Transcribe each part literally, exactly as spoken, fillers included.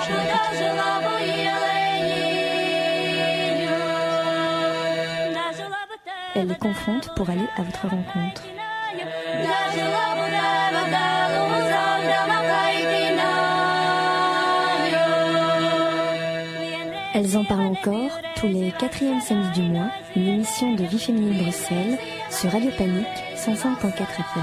je l'écoute. Elle les confronte pour aller à votre rencontre. Elles en parlent encore tous les quatrièmes samedis du mois, une émission de Vie féminine Bruxelles sur Radio Panique cent cinq virgule quatre F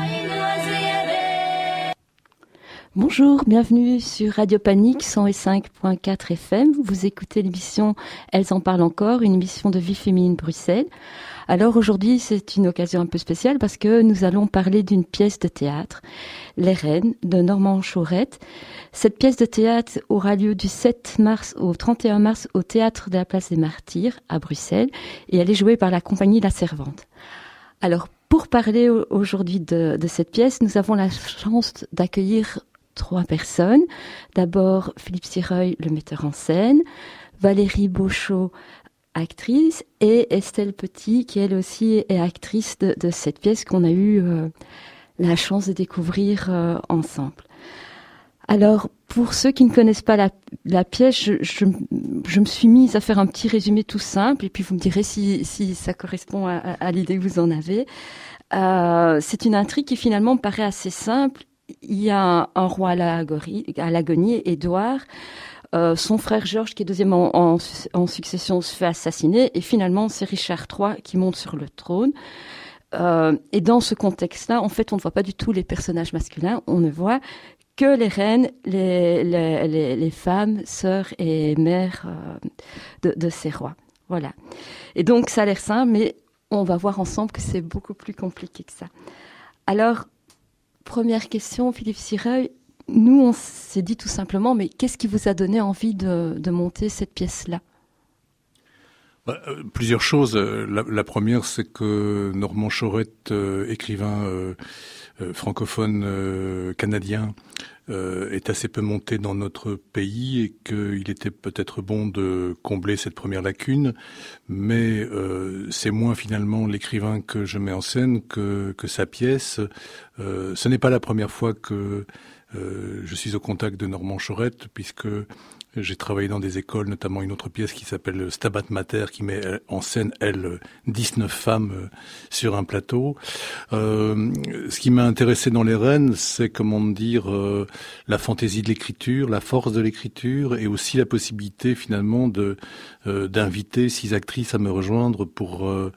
M. Bonjour, bienvenue sur Radio Panique cent cinq virgule quatre F M. Vous écoutez l'émission Elles en parlent encore, une émission de Vie féminine Bruxelles. Alors aujourd'hui, c'est une occasion un peu spéciale parce que nous allons parler d'une pièce de théâtre, Les Reines, de Normand Chaurette. Cette pièce de théâtre aura lieu du sept mars au trente et un mars au Théâtre de la Place des Martyrs à Bruxelles et elle est jouée par la compagnie La Servante. Alors, pour parler aujourd'hui de, de cette pièce, nous avons la chance d'accueillir trois personnes. D'abord, Philippe Sireuil, le metteur en scène, Valérie Beauchot, actrice, et Estelle Petit, qui elle aussi est actrice de, de cette pièce qu'on a eu euh, la chance de découvrir euh, ensemble. Alors, pour ceux qui ne connaissent pas la, la pièce, je, je, je me suis mise à faire un petit résumé tout simple, et puis vous me direz si, si ça correspond à, à l'idée que vous en avez. Euh, c'est une intrigue qui finalement me paraît assez simple. Il y a un, un roi à l'agonie, à l'agonie, Édouard. Euh, son frère Georges, qui est deuxième en, en, en succession, se fait assassiner. Et finalement, c'est Richard trois qui monte sur le trône. Euh, et dans ce contexte-là, en fait, on ne voit pas du tout les personnages masculins. On ne voit que les reines, les, les, les, les femmes, sœurs et mères euh, de, de ces rois. Voilà. Et donc, ça a l'air simple, mais on va voir ensemble que c'est beaucoup plus compliqué que ça. Alors, première question, Philippe Sireuil. Nous, on s'est dit tout simplement, mais qu'est-ce qui vous a donné envie de, de monter cette pièce-là ? Bah, euh, plusieurs choses. La, la première, c'est que Normand Chaurette, euh, écrivain euh, euh, francophone euh, canadien, euh, est assez peu monté dans notre pays et qu'il était peut-être bon de combler cette première lacune. Mais euh, c'est moins finalement l'écrivain que je mets en scène que, que sa pièce. Euh, ce n'est pas la première fois que Euh, je suis au contact de Normand Chaurette puisque j'ai travaillé dans des écoles, notamment une autre pièce qui s'appelle Stabat Mater, qui met en scène, elle, dix-neuf femmes sur un plateau. Euh, ce qui m'a intéressé dans Les Reines, c'est, comment dire, euh, la fantaisie de l'écriture, la force de l'écriture et aussi la possibilité, finalement, de euh, d'inviter six actrices à me rejoindre pour euh,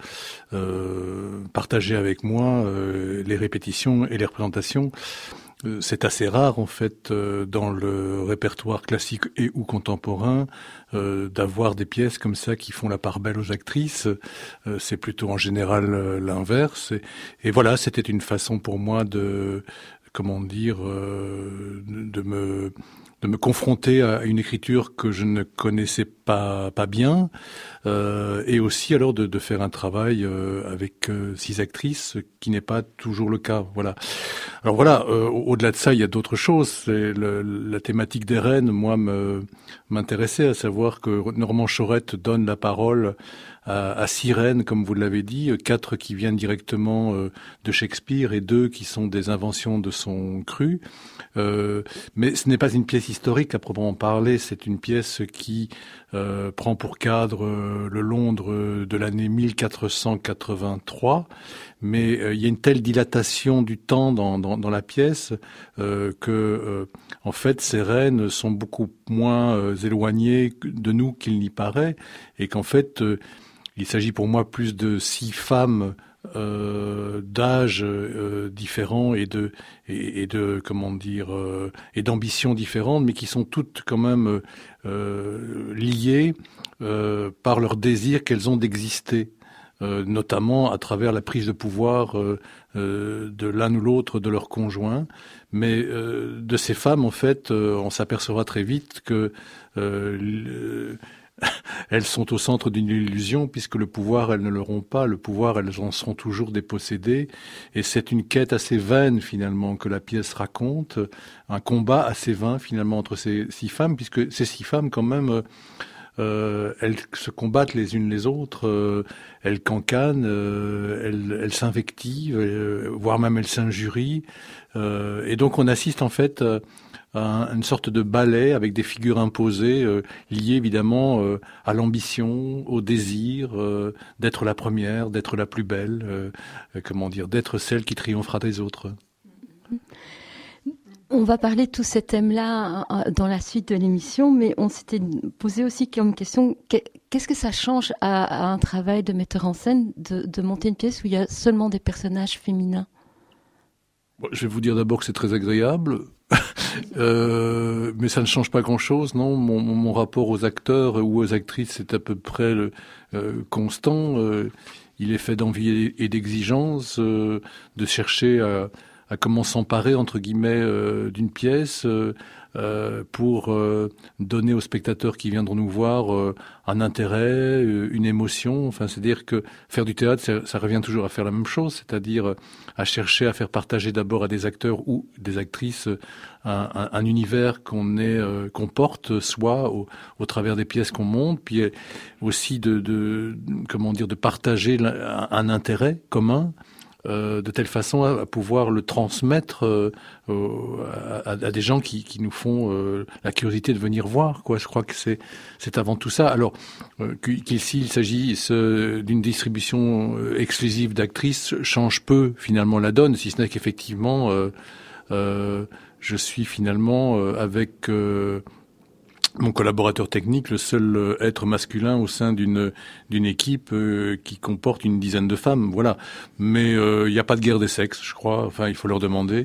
euh, partager avec moi euh, les répétitions et les représentations. C'est assez rare, en fait, euh, dans le répertoire classique et ou contemporain, euh, d'avoir des pièces comme ça qui font la part belle aux actrices. Euh, c'est plutôt en général euh, l'inverse. Et, et voilà, c'était une façon pour moi de, comment dire, euh, de me de me confronter à une écriture que je ne connaissais pas pas bien, euh, et aussi alors de, de faire un travail euh, avec euh, six actrices, ce qui n'est pas toujours le cas. Voilà. Alors voilà. Euh, au-delà de ça, il y a d'autres choses. C'est le, la thématique des reines, moi, me m'intéressait, à savoir que Normand Chaurette donne la parole à, à six reines, comme vous l'avez dit, quatre qui viennent directement euh, de Shakespeare et deux qui sont des inventions de son cru. Euh, mais ce n'est pas une pièce historique à proprement parler, c'est une pièce qui euh, prend pour cadre euh, le Londres de l'année mille quatre cent quatre-vingt-trois, mais euh, il y a une telle dilatation du temps dans, dans, dans la pièce euh, que, euh, en fait, ces reines sont beaucoup moins euh, éloignées de nous qu'il n'y paraît, et qu'en fait, euh, il s'agit pour moi plus de six femmes Euh, d'âge euh, différents et de et, et de comment dire euh, et d'ambitions différentes, mais qui sont toutes quand même euh, liées euh, par leur désir qu'elles ont d'exister, euh, notamment à travers la prise de pouvoir euh, euh, de l'un ou l'autre de leurs conjoints. Mais euh, de ces femmes, en fait, euh, on s'apercevra très vite que euh, le, elles sont au centre d'une illusion, puisque le pouvoir, elles ne l'auront pas. Le pouvoir, elles en seront toujours dépossédées. Et c'est une quête assez vaine, finalement, que la pièce raconte. Un combat assez vain, finalement, entre ces six femmes, puisque ces six femmes, quand même, euh, elles se combattent les unes les autres, euh, elles cancanent, euh, elles, elles s'invectivent, euh, voire même elles s'injurient. Euh, et donc on assiste en fait euh, à une sorte de ballet avec des figures imposées, euh, liées évidemment euh, à l'ambition, au désir euh, d'être la première, d'être la plus belle, euh, comment dire, d'être celle qui triomphera des autres. On va parler de tous ces thèmes-là dans la suite de l'émission, mais on s'était posé aussi comme question, qu'est-ce que ça change à, à un travail de metteur en scène de, de monter une pièce où il y a seulement des personnages féminins? Bon, je vais vous dire d'abord que c'est très agréable, euh, mais ça ne change pas grand-chose, non. Mon, mon rapport aux acteurs ou aux actrices est à peu près le, euh, constant. Euh, il est fait d'envie et d'exigence, euh, de chercher à... à comment s'emparer, entre guillemets, euh, d'une pièce euh, euh, pour euh, donner aux spectateurs qui viendront nous voir euh, un intérêt, euh, une émotion. Enfin, c'est-à-dire que faire du théâtre, ça, ça revient toujours à faire la même chose, c'est-à-dire euh, à chercher à faire partager d'abord à des acteurs ou des actrices euh, un, un, un univers qu'on est, euh, qu'on porte, soit au, au travers des pièces qu'on monte, puis aussi de, de comment dire, de partager un, un intérêt commun. Euh, de telle façon à, à pouvoir le transmettre euh, à, à, à des gens qui, qui nous font euh, la curiosité de venir voir, quoi. Je crois que c'est, c'est avant tout ça. Alors, euh, qu'ici il s'agit d'une distribution euh, exclusive d'actrices change peu finalement la donne, si ce n'est qu'effectivement euh, euh, je suis finalement euh, avec... Euh, mon collaborateur technique, le seul être masculin au sein d'une d'une équipe euh, qui comporte une dizaine de femmes, voilà. Mais il euh, n'y a pas de guerre des sexes, je crois. Enfin, il faut leur demander.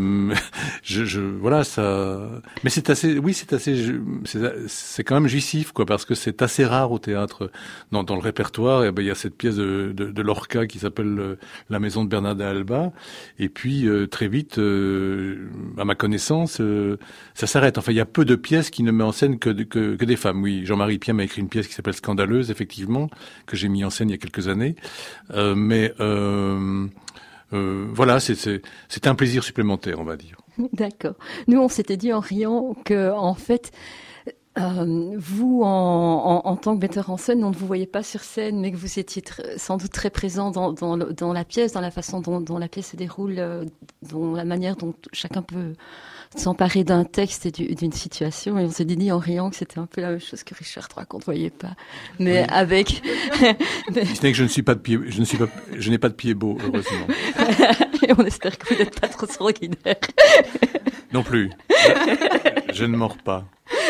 je, je, voilà, ça. Mais c'est assez, oui, c'est assez, c'est quand même jouissif, quoi, parce que c'est assez rare au théâtre. Dans, dans le répertoire, et ben il y a cette pièce de, de, de Lorca qui s'appelle La Maison de Bernarda Alba, et puis euh, très vite, euh, à ma connaissance, euh, ça s'arrête. Enfin, il y a peu de pièces qui ne mettent en scène Que, que, que des femmes, oui. Jean-Marie Piem a écrit une pièce qui s'appelle Scandaleuse, effectivement, que j'ai mis en scène il y a quelques années. Euh, mais euh, euh, voilà, c'est, c'est, c'est un plaisir supplémentaire, on va dire. D'accord. Nous, on s'était dit en riant que, en fait, euh, vous, en, en, en tant que metteur en scène, on ne vous voyait pas sur scène, mais que vous étiez tr- sans doute très présent dans, dans, dans la pièce, dans la façon dont, dont la pièce se déroule, euh, dans la manière dont chacun peut s'emparer d'un texte et du, d'une situation. Et on s'est dit en riant que c'était un peu la même chose que Richard trois qu'on ne voyait pas. Mais oui. avec... mais... Ce n'est que je ne suis pas de pied, je ne suis pas, je n'ai pas de pied beau, heureusement. Et on espère que vous n'êtes pas trop sanguinaire. Non plus. Je, je ne mords pas.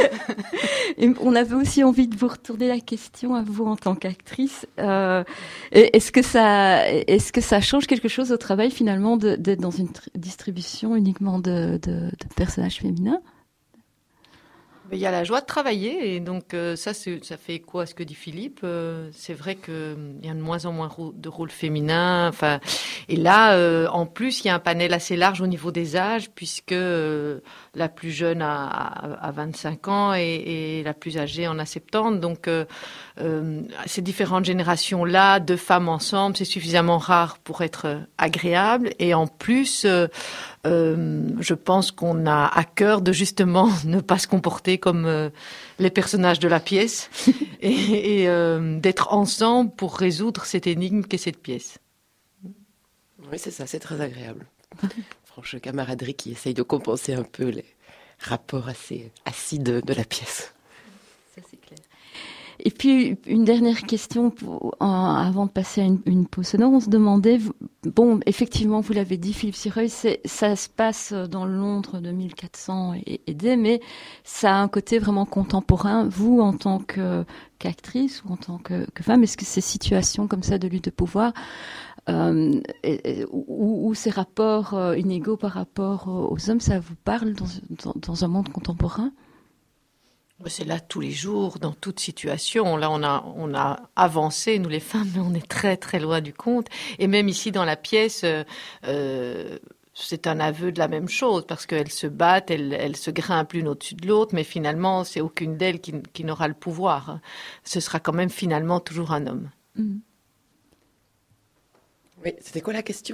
Et on avait aussi envie de vous retourner la question à vous en tant qu'actrice. Euh, est-ce que ça, est-ce que ça change quelque chose au travail finalement de, d'être dans une tr- distribution uniquement de, de, de personnages féminins? Il y a la joie de travailler et donc euh, ça, c'est, ça fait écho à ce que dit Philippe. Euh, c'est vrai qu'il euh, y a de moins en moins de rôles féminins. Enfin, et là, euh, en plus, il y a un panel assez large au niveau des âges puisque euh, la plus jeune a, a, a vingt-cinq ans et, et la plus âgée en a soixante-dix. Donc, euh, euh, ces différentes générations-là de femmes ensemble, c'est suffisamment rare pour être agréable. Et en plus... Euh, Euh, je pense qu'on a à cœur de justement ne pas se comporter comme euh, les personnages de la pièce et, et euh, d'être ensemble pour résoudre cette énigme qu'est cette pièce. Oui, c'est ça, c'est très agréable. Franche camaraderie qui essaye de compenser un peu les rapports assez acides de la pièce. Ça, c'est clair. Et puis, une dernière question pour, euh, avant de passer à une, une pause sonore. On se demandait, vous, bon, effectivement, vous l'avez dit, Philippe Sireuil, c'est, ça se passe dans Londres de mille quatre cents et, et des, mais ça a un côté vraiment contemporain. Vous, en tant que, qu'actrice ou en tant que, que femme, est-ce que ces situations comme ça de lutte de pouvoir, euh, et, et, ou, ou ces rapports euh, inégaux par rapport aux hommes, ça vous parle dans, dans, dans un monde contemporain ? C'est là tous les jours, dans toute situation. Là, on a, on a avancé, nous les femmes, mais on est très, très loin du compte. Et même ici, dans la pièce, euh, c'est un aveu de la même chose, parce qu'elles se battent, elles, elles se grimpent l'une au-dessus de l'autre, mais finalement, c'est aucune d'elles qui, qui n'aura le pouvoir. Ce sera quand même finalement toujours un homme. Mmh. Oui, c'était quoi la question?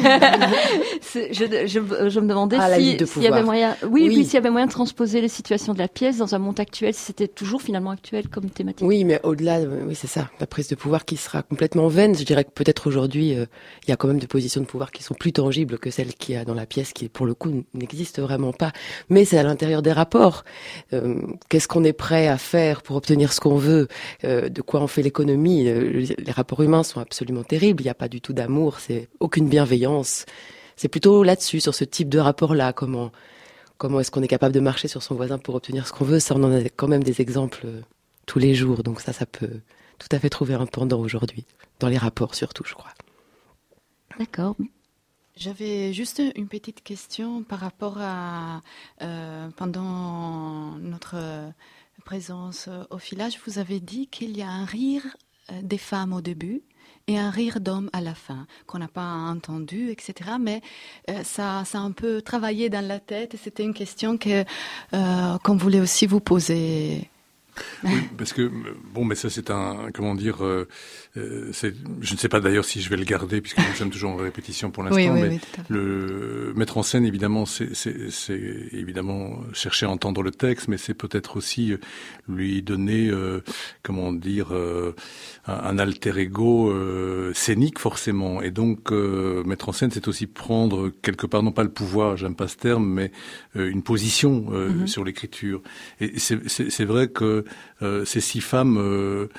je, je, je me demandais ah, si, de s'il y avait moyen, oui, oui. Puis s'il y avait moyen de transposer les situations de la pièce dans un monde actuel, si c'était toujours finalement actuel comme thématique. Oui, mais au-delà, oui, c'est ça, la prise de pouvoir qui sera complètement vaine. Je dirais que peut-être aujourd'hui, euh, il y a quand même des positions de pouvoir qui sont plus tangibles que celles qu'il y a dans la pièce, qui pour le coup n'existent vraiment pas. Mais c'est à l'intérieur des rapports. Euh, qu'est-ce qu'on est prêt à faire pour obtenir ce qu'on veut? euh, De quoi on fait l'économie? euh, Les rapports humains sont absolument terribles. Il n'y a pas du tout d'amour. Amour, c'est aucune bienveillance. C'est plutôt là-dessus, sur ce type de rapport-là. Comment, comment est-ce qu'on est capable de marcher sur son voisin pour obtenir ce qu'on veut? Ça, on en a quand même des exemples euh, tous les jours. Donc ça, ça peut tout à fait trouver un pendant aujourd'hui. Dans les rapports surtout, je crois. D'accord. J'avais juste une petite question par rapport à... Euh, pendant notre présence au village, vous avez dit qu'il y a un rire des femmes au début et un rire d'homme à la fin, qu'on n'a pas entendu, et cetera. Mais euh, ça, ça a un peu travaillé dans la tête. Et c'était une question que euh, qu'on voulait aussi vous poser. Oui, parce que bon, mais ça c'est un, comment dire, euh, c'est, je ne sais pas d'ailleurs si je vais le garder puisque nous sommes toujours en répétition pour l'instant. Oui, oui, mais oui, le mettre en scène, évidemment, c'est, c'est, c'est évidemment chercher à entendre le texte, mais c'est peut-être aussi lui donner, euh, comment dire, euh, un, un alter ego euh, scénique forcément. Et donc euh, mettre en scène, c'est aussi prendre quelque part non pas le pouvoir, j'aime pas ce terme, mais euh, une position euh, mm-hmm. sur l'écriture. Et c'est, c'est, c'est vrai que Euh, ces six femmes, euh,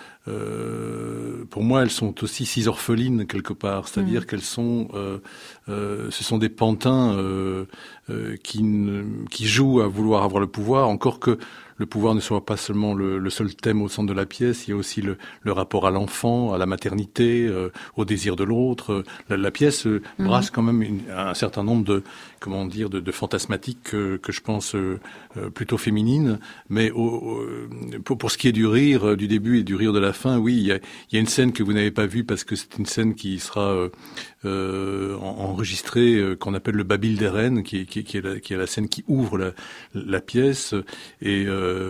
euh, pour moi, elles sont aussi six orphelines quelque part. C'est-à-dire mmh. qu'elles sont, euh, euh, ce sont des pantins euh, euh, qui, ne, qui jouent à vouloir avoir le pouvoir, encore que le pouvoir ne soit pas seulement le, le seul thème au centre de la pièce. Il y a aussi le, le rapport à l'enfant, à la maternité, euh, au désir de l'autre. La, la pièce euh, mmh. brasse quand même une, un certain nombre de, comment dire, de, de fantasmatiques que, que je pense euh, plutôt féminines. Mais au, au, pour, pour ce qui est du rire du début et du rire de la fin, oui, il y a, il y a une scène que vous n'avez pas vue parce que c'est une scène qui sera euh, euh, enregistrée, euh, qu'on appelle le Babil des Reines, qui, qui, qui, est la, qui est la scène qui ouvre la, la pièce. Et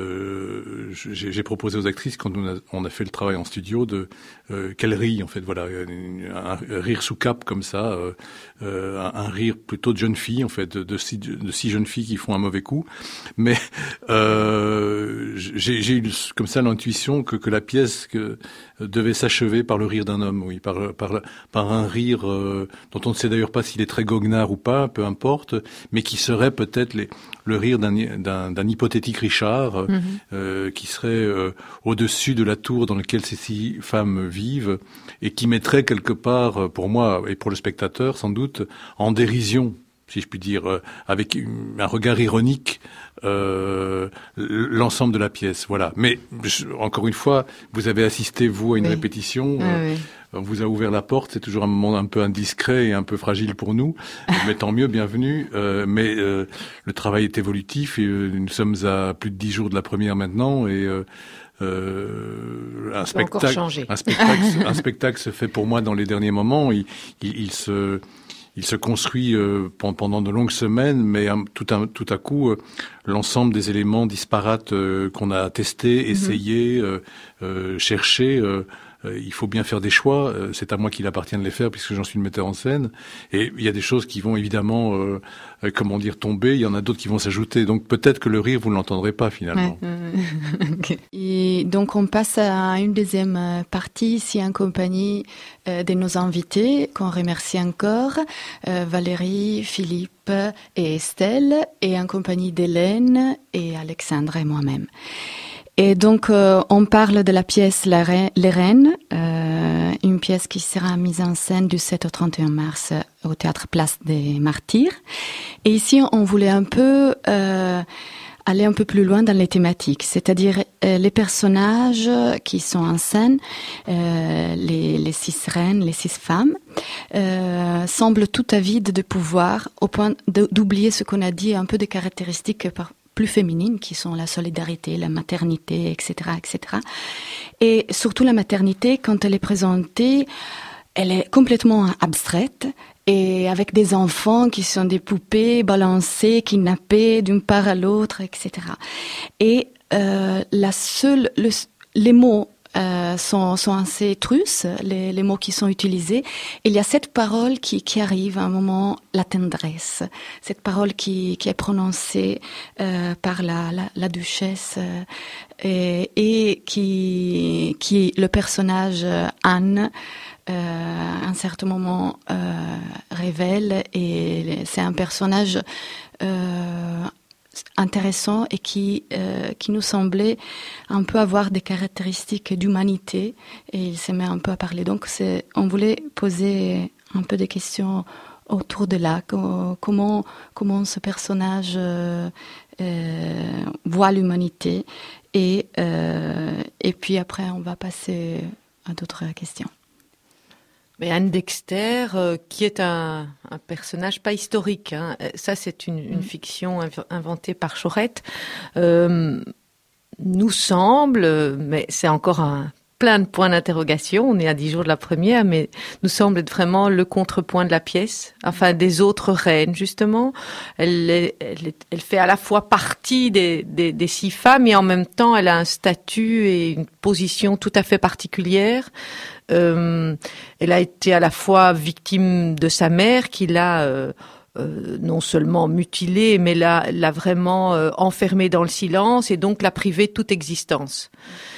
euh, j'ai, j'ai proposé aux actrices, quand on a, on a fait le travail en studio, de euh, qu'elles rient, en fait, voilà, un, un rire sous cape comme ça, euh, euh, un, un rire plutôt de jeune fille, en fait, de, de, six, de six jeunes filles qui font un mauvais coup. Mais euh, j'ai, j'ai eu comme ça l'intuition que, que la pièce que, devait s'achever par le rire d'un homme, oui, par, par, par un rire euh, dont on ne sait d'ailleurs pas s'il est très goguenard ou pas, peu importe, mais qui serait peut-être les, le rire d'un, d'un, d'un hypothétique Richard, mm-hmm. euh, qui serait euh, au-dessus de la tour dans laquelle ces six femmes vivent, et qui mettrait quelque part, pour moi et pour le spectateur sans doute, en dérision, si je puis dire, euh, avec un regard ironique, euh, l'ensemble de la pièce. Voilà. Mais je, encore une fois, vous avez assisté, vous, à une oui. répétition. Ah, euh, oui. On vous a ouvert la porte. C'est toujours un moment un peu indiscret et un peu fragile pour nous. Mais tant mieux, bienvenue. Euh, mais euh, le travail est évolutif et euh, nous sommes à plus de dix jours de la première maintenant et euh, Euh, un, spectacle, un spectacle, un spectacle se fait pour moi dans les derniers moments. Il, il, il se, il se construit euh, pendant de longues semaines, mais un, tout, un, tout à coup, euh, l'ensemble des éléments disparates euh, qu'on a testés, mm-hmm. essayés, euh, euh, cherchés. Euh, Euh, il faut bien faire des choix. Euh, c'est à moi qu'il appartient de les faire puisque j'en suis le metteur en scène. Et il y a des choses qui vont évidemment, euh, euh, comment dire, tomber. Il y en a d'autres qui vont s'ajouter. Donc peut-être que le rire, vous ne l'entendrez pas finalement. Ouais. Okay. Et donc on passe à une deuxième partie ici en compagnie euh, de nos invités qu'on remercie encore, euh, Valérie, Philippe et Estelle, et en compagnie d'Hélène et Alexandre et moi-même. Et donc, euh, on parle de la pièce Les Reines, euh, une pièce qui sera mise en scène du sept au trente et un mars au Théâtre Place des Martyrs. Et ici, on voulait un peu euh, aller un peu plus loin dans les thématiques, c'est-à-dire euh, les personnages qui sont en scène, euh, les, les six reines, les six femmes, euh, semblent tout avides de pouvoir au point de, d'oublier ce qu'on a dit, un peu des caractéristiques par plus féminines qui sont la solidarité, la maternité, et cetera, et cetera. Et surtout la maternité, quand elle est présentée, elle est complètement abstraite et avec des enfants qui sont des poupées balancées, kidnappées d'une part à l'autre, et cetera. Et euh, la seule, le, les mots euh, sont, sont assez trusses, les, les mots qui sont utilisés. Il y a cette parole qui, qui arrive à un moment, la tendresse. Cette parole qui, qui est prononcée euh, par la, la, la duchesse euh, et, et qui, qui le personnage euh, Anne, euh, à un certain moment, euh, révèle. Et c'est un personnage euh, intéressant et qui euh, qui nous semblait un peu avoir des caractéristiques d'humanité, et il se met un peu à parler. Donc c'est, on voulait poser un peu des questions autour de là, comment comment ce personnage euh, euh, voit l'humanité, et euh, et puis après on va passer à d'autres questions. Mais Anne Dexter, euh, qui est un, un personnage pas historique, hein. Ça c'est une, une fiction inv- inventée par Chorette, euh, nous semble, mais c'est encore un plein de points d'interrogation, on est à dix jours de la première, mais nous semble être vraiment le contrepoint de la pièce, enfin des autres reines justement. Elle, est, elle, est, elle fait à la fois partie des, des, des six femmes, et en même temps elle a un statut et une position tout à fait particulière. Euh, elle a été à la fois victime de sa mère, qui l'a euh, euh, non seulement mutilée, mais l'a, l'a vraiment euh, enfermée dans le silence, et donc l'a privée de toute existence.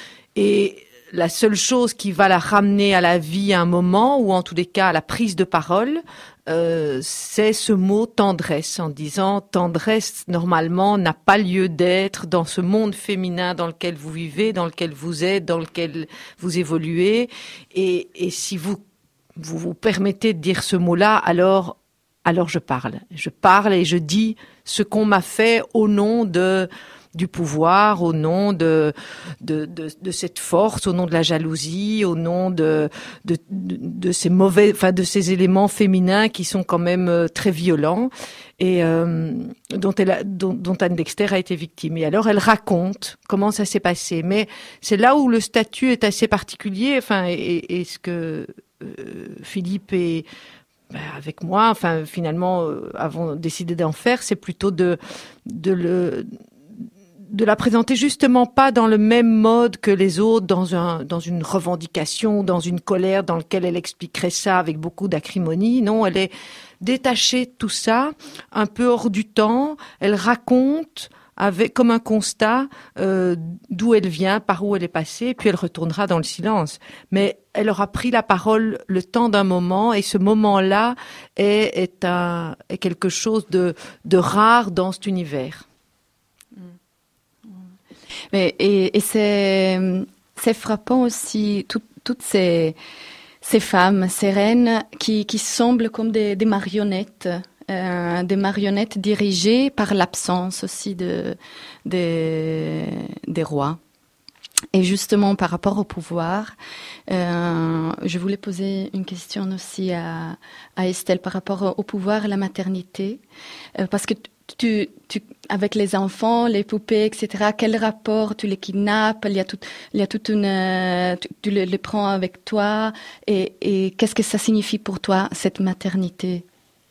Et la seule chose qui va la ramener à la vie à un moment, ou en tous les cas à la prise de parole, euh, c'est ce mot tendresse, en disant tendresse normalement n'a pas lieu d'être dans ce monde féminin dans lequel vous vivez, dans lequel vous êtes, dans lequel vous évoluez, et, et si vous, vous vous permettez de dire ce mot-là, alors alors je parle, je parle et je dis ce qu'on m'a fait au nom de du pouvoir, au nom de, de, de, de cette force, au nom de la jalousie, au nom de, de, de, de ces mauvais, enfin, de ces éléments féminins qui sont quand même très violents, et euh, dont, elle a, dont, dont Anne Dexter a été victime. Et alors, elle raconte comment ça s'est passé. Mais c'est là où le statut est assez particulier, enfin, et, et ce que euh, Philippe et ben, avec moi, enfin, finalement, euh, avons décidé d'en faire, c'est plutôt de, de le, de la présenter justement pas dans le même mode que les autres, dans un, dans une revendication, dans une colère dans laquelle elle expliquerait ça avec beaucoup d'acrimonie. Non, elle est détachée de tout ça, un peu hors du temps. Elle raconte avec, comme un constat, euh, d'où elle vient, par où elle est passée, puis elle retournera dans le silence. Mais elle aura pris la parole le temps d'un moment, et ce moment-là est, est un, est quelque chose de, de rare dans cet univers. Mais, et, et c'est, c'est frappant aussi, tout, toutes ces, ces femmes, ces reines qui, qui semblent comme des, des marionnettes, euh, des marionnettes dirigées par l'absence aussi de, de, des rois. Et justement, par rapport au pouvoir, euh, je voulais poser une question aussi à, à Estelle par rapport au pouvoir et la maternité, euh, parce que Tu, tu, avec les enfants, les poupées, et cetera, quel rapport tu les kidnappes? Il y a tout, il y a toute une, tu, tu les, les prends avec toi, et, et qu'est-ce que ça signifie pour toi, cette maternité?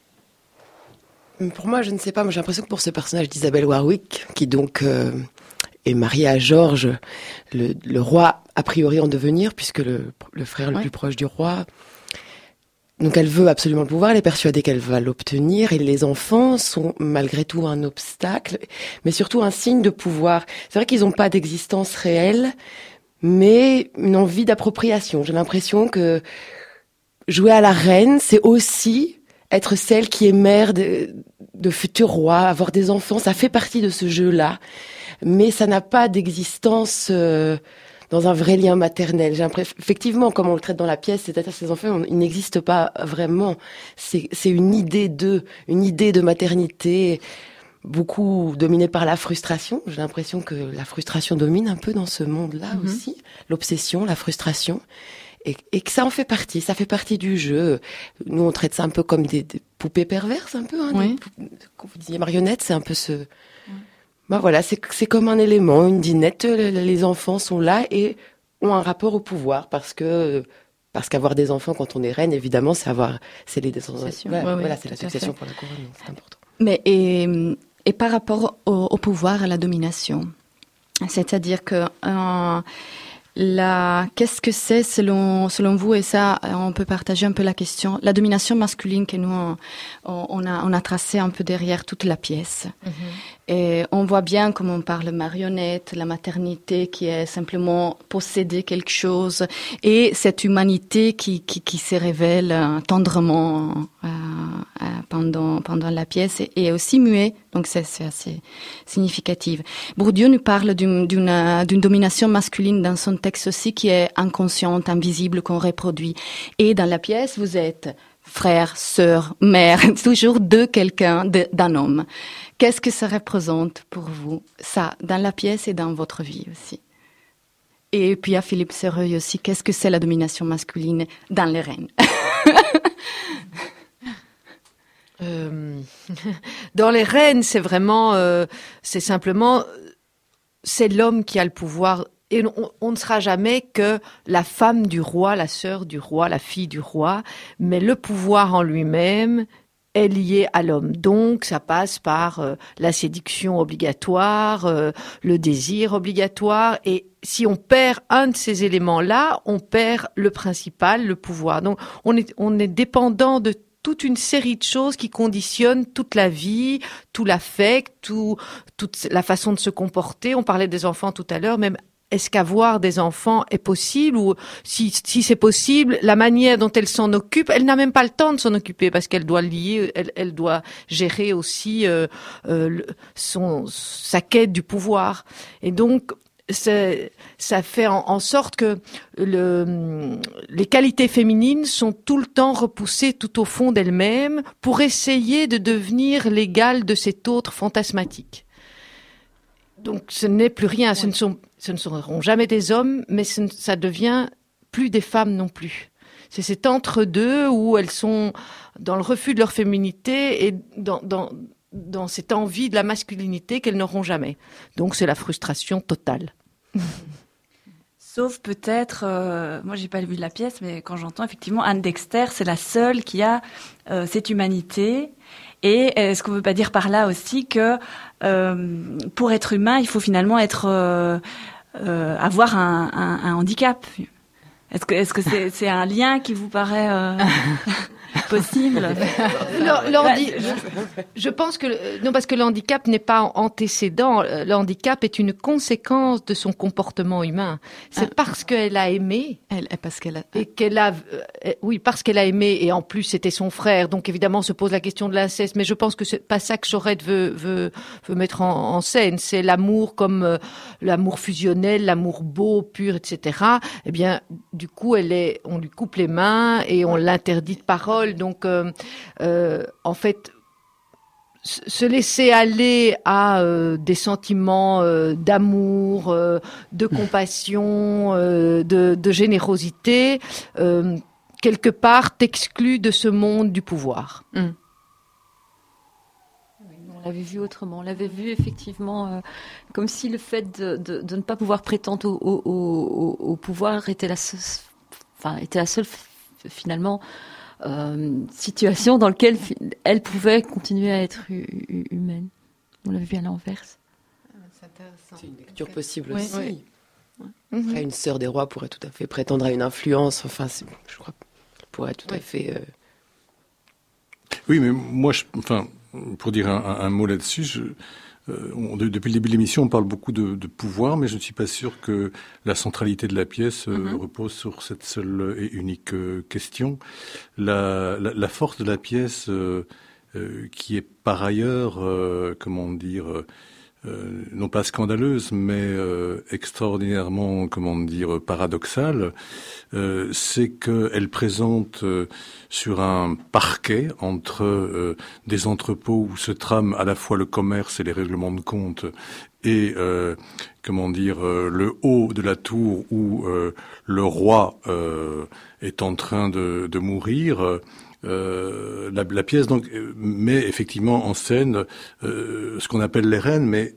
Pour moi, je ne sais pas. Moi, j'ai l'impression que pour ce personnage d'Isabelle Warwick, qui donc euh, est mariée à Georges, le, le roi a priori en devenir, puisque le, le frère ouais. le plus proche du roi. Donc elle veut absolument le pouvoir, elle est persuadée qu'elle va l'obtenir, et les enfants sont malgré tout un obstacle, mais surtout un signe de pouvoir. C'est vrai qu'ils n'ont pas d'existence réelle, mais une envie d'appropriation. J'ai l'impression que jouer à la reine, c'est aussi être celle qui est mère de, de futurs rois, avoir des enfants, ça fait partie de ce jeu-là, mais ça n'a pas d'existence... Euh, dans un vrai lien maternel. J'ai l'impression, effectivement, comme on le traite dans la pièce, c'est-à-dire ces enfants, on, ils n'existent pas vraiment. C'est, c'est une idée de, une idée de maternité, beaucoup dominée par la frustration. J'ai l'impression que la frustration domine un peu dans ce monde-là mm-hmm. aussi. L'obsession, la frustration. Et, et que ça en fait partie, ça fait partie du jeu. Nous, on traite ça un peu comme des, des poupées perverses, un peu, hein, oui. des, quand vous disiez marionnettes, c'est un peu ce... Ben voilà, c'est, c'est comme un élément, une dinette. Les enfants sont là et ont un rapport au pouvoir, parce que parce qu'avoir des enfants quand on est reine, évidemment, c'est avoir, c'est les succession. Ouais, ouais, voilà, oui, c'est la succession pour la couronne, donc c'est important. Mais et et par rapport au, au pouvoir, à la domination, c'est-à-dire que euh, La, qu'est-ce que c'est selon selon vous, et ça on peut partager un peu la question, la domination masculine que nous on, on a on a tracé un peu derrière toute la pièce. Mm-hmm. Et on voit bien comme on parle marionnette, la maternité qui est simplement posséder quelque chose, et cette humanité qui qui, qui se révèle tendrement euh, euh, pendant pendant la pièce, et, et aussi muet. Donc c'est, c'est assez significatif. Bourdieu nous parle d'une, d'une, d'une domination masculine dans son texte aussi, qui est inconsciente, invisible, qu'on reproduit. Et dans la pièce, vous êtes frère, sœur, mère, toujours de quelqu'un, de, d'un homme. Qu'est-ce que ça représente pour vous, ça, dans la pièce et dans votre vie aussi? Et puis à Philippe Serreuil aussi, qu'est-ce que c'est la domination masculine dans les reines? Euh, dans les reines, c'est vraiment, euh, c'est simplement, c'est l'homme qui a le pouvoir, et on, on ne sera jamais que la femme du roi, la sœur du roi, la fille du roi, mais le pouvoir en lui-même est lié à l'homme. Donc, ça passe par euh, la séduction obligatoire, euh, le désir obligatoire, et si on perd un de ces éléments-là, on perd le principal, le pouvoir. Donc, on est, on est dépendant de toute une série de choses qui conditionnent toute la vie, tout l'affect, tout, toute la façon de se comporter. On parlait des enfants tout à l'heure, même est-ce qu'avoir des enfants est possible, ou si, si c'est possible, la manière dont elle s'en occupe, elle n'a même pas le temps de s'en occuper parce qu'elle doit lier, elle, elle doit gérer aussi euh, euh, son, sa quête du pouvoir. Et donc, C'est, ça fait en, en sorte que le, les qualités féminines sont tout le temps repoussées tout au fond d'elles-mêmes pour essayer de devenir l'égal de cet autre fantasmatique. Donc ce n'est plus rien, ce ne sont, ce ne seront jamais des hommes, mais ce, ça devient plus des femmes non plus. C'est cet entre-deux où elles sont dans le refus de leur féminité et dans, dans, dans cette envie de la masculinité qu'elles n'auront jamais. Donc c'est la frustration totale. Sauf peut-être, euh, moi j'ai pas vu la pièce, mais quand j'entends effectivement Anne Dexter, c'est la seule qui a euh, cette humanité. Et est-ce qu'on veut pas dire par là aussi que euh, pour être humain, il faut finalement être euh, euh, avoir un, un, un handicap? Est-ce que est-ce que c'est, c'est un lien qui vous paraît euh, possible? le, le handi- je, je pense que non, parce que le handicap n'est pas antécédent. Le handicap est une conséquence de son comportement humain. C'est ah. parce qu'elle a aimé, elle, parce qu'elle a et qu'elle a, euh, oui, parce qu'elle a aimé, et en plus c'était son frère. Donc évidemment se pose la question de l'inceste. Mais je pense que c'est pas ça que Chaurette veut veut, veut mettre en, en scène. C'est l'amour comme euh, l'amour fusionnel, l'amour beau, pur, et cetera. Eh bien, du coup, elle est, on lui coupe les mains et on l'interdit de parole. Donc, euh, euh, en fait, se laisser aller à euh, des sentiments euh, d'amour, euh, de compassion, euh, de, de générosité, euh, quelque part t'exclut de ce monde du pouvoir. Mmh. On l'avait vu autrement. On l'avait vu effectivement euh, comme si le fait de, de, de ne pas pouvoir prétendre au, au, au, au pouvoir était la, seule, enfin, était la seule finalement euh, situation dans laquelle elle pouvait continuer à être hu- humaine. On l'avait vu à l'inverse. C'est une lecture possible oui, aussi. Oui. Ouais. Après, une sœur des rois pourrait tout à fait prétendre à une influence. Enfin, c'est, je crois qu'elle pourrait tout oui. à fait... Euh... Oui, mais moi, je, enfin, pour dire un, un mot là-dessus, je, euh, on, de, depuis le début de l'émission, on parle beaucoup de, de pouvoir, mais je ne suis pas sûr que la centralité de la pièce euh, mm-hmm. repose sur cette seule et unique euh, question. La, la, la force de la pièce, euh, euh, qui est par ailleurs, euh, comment dire... Euh, Euh, non pas scandaleuse, mais euh, extraordinairement, comment dire, paradoxale, euh, c'est qu'elle présente euh, sur un parquet entre euh, des entrepôts où se trame à la fois le commerce et les règlements de compte et euh, comment dire euh, le haut de la tour où euh, le roi euh, est en train de, de mourir. Euh, la, la pièce donc met effectivement en scène euh, ce qu'on appelle les reines, mais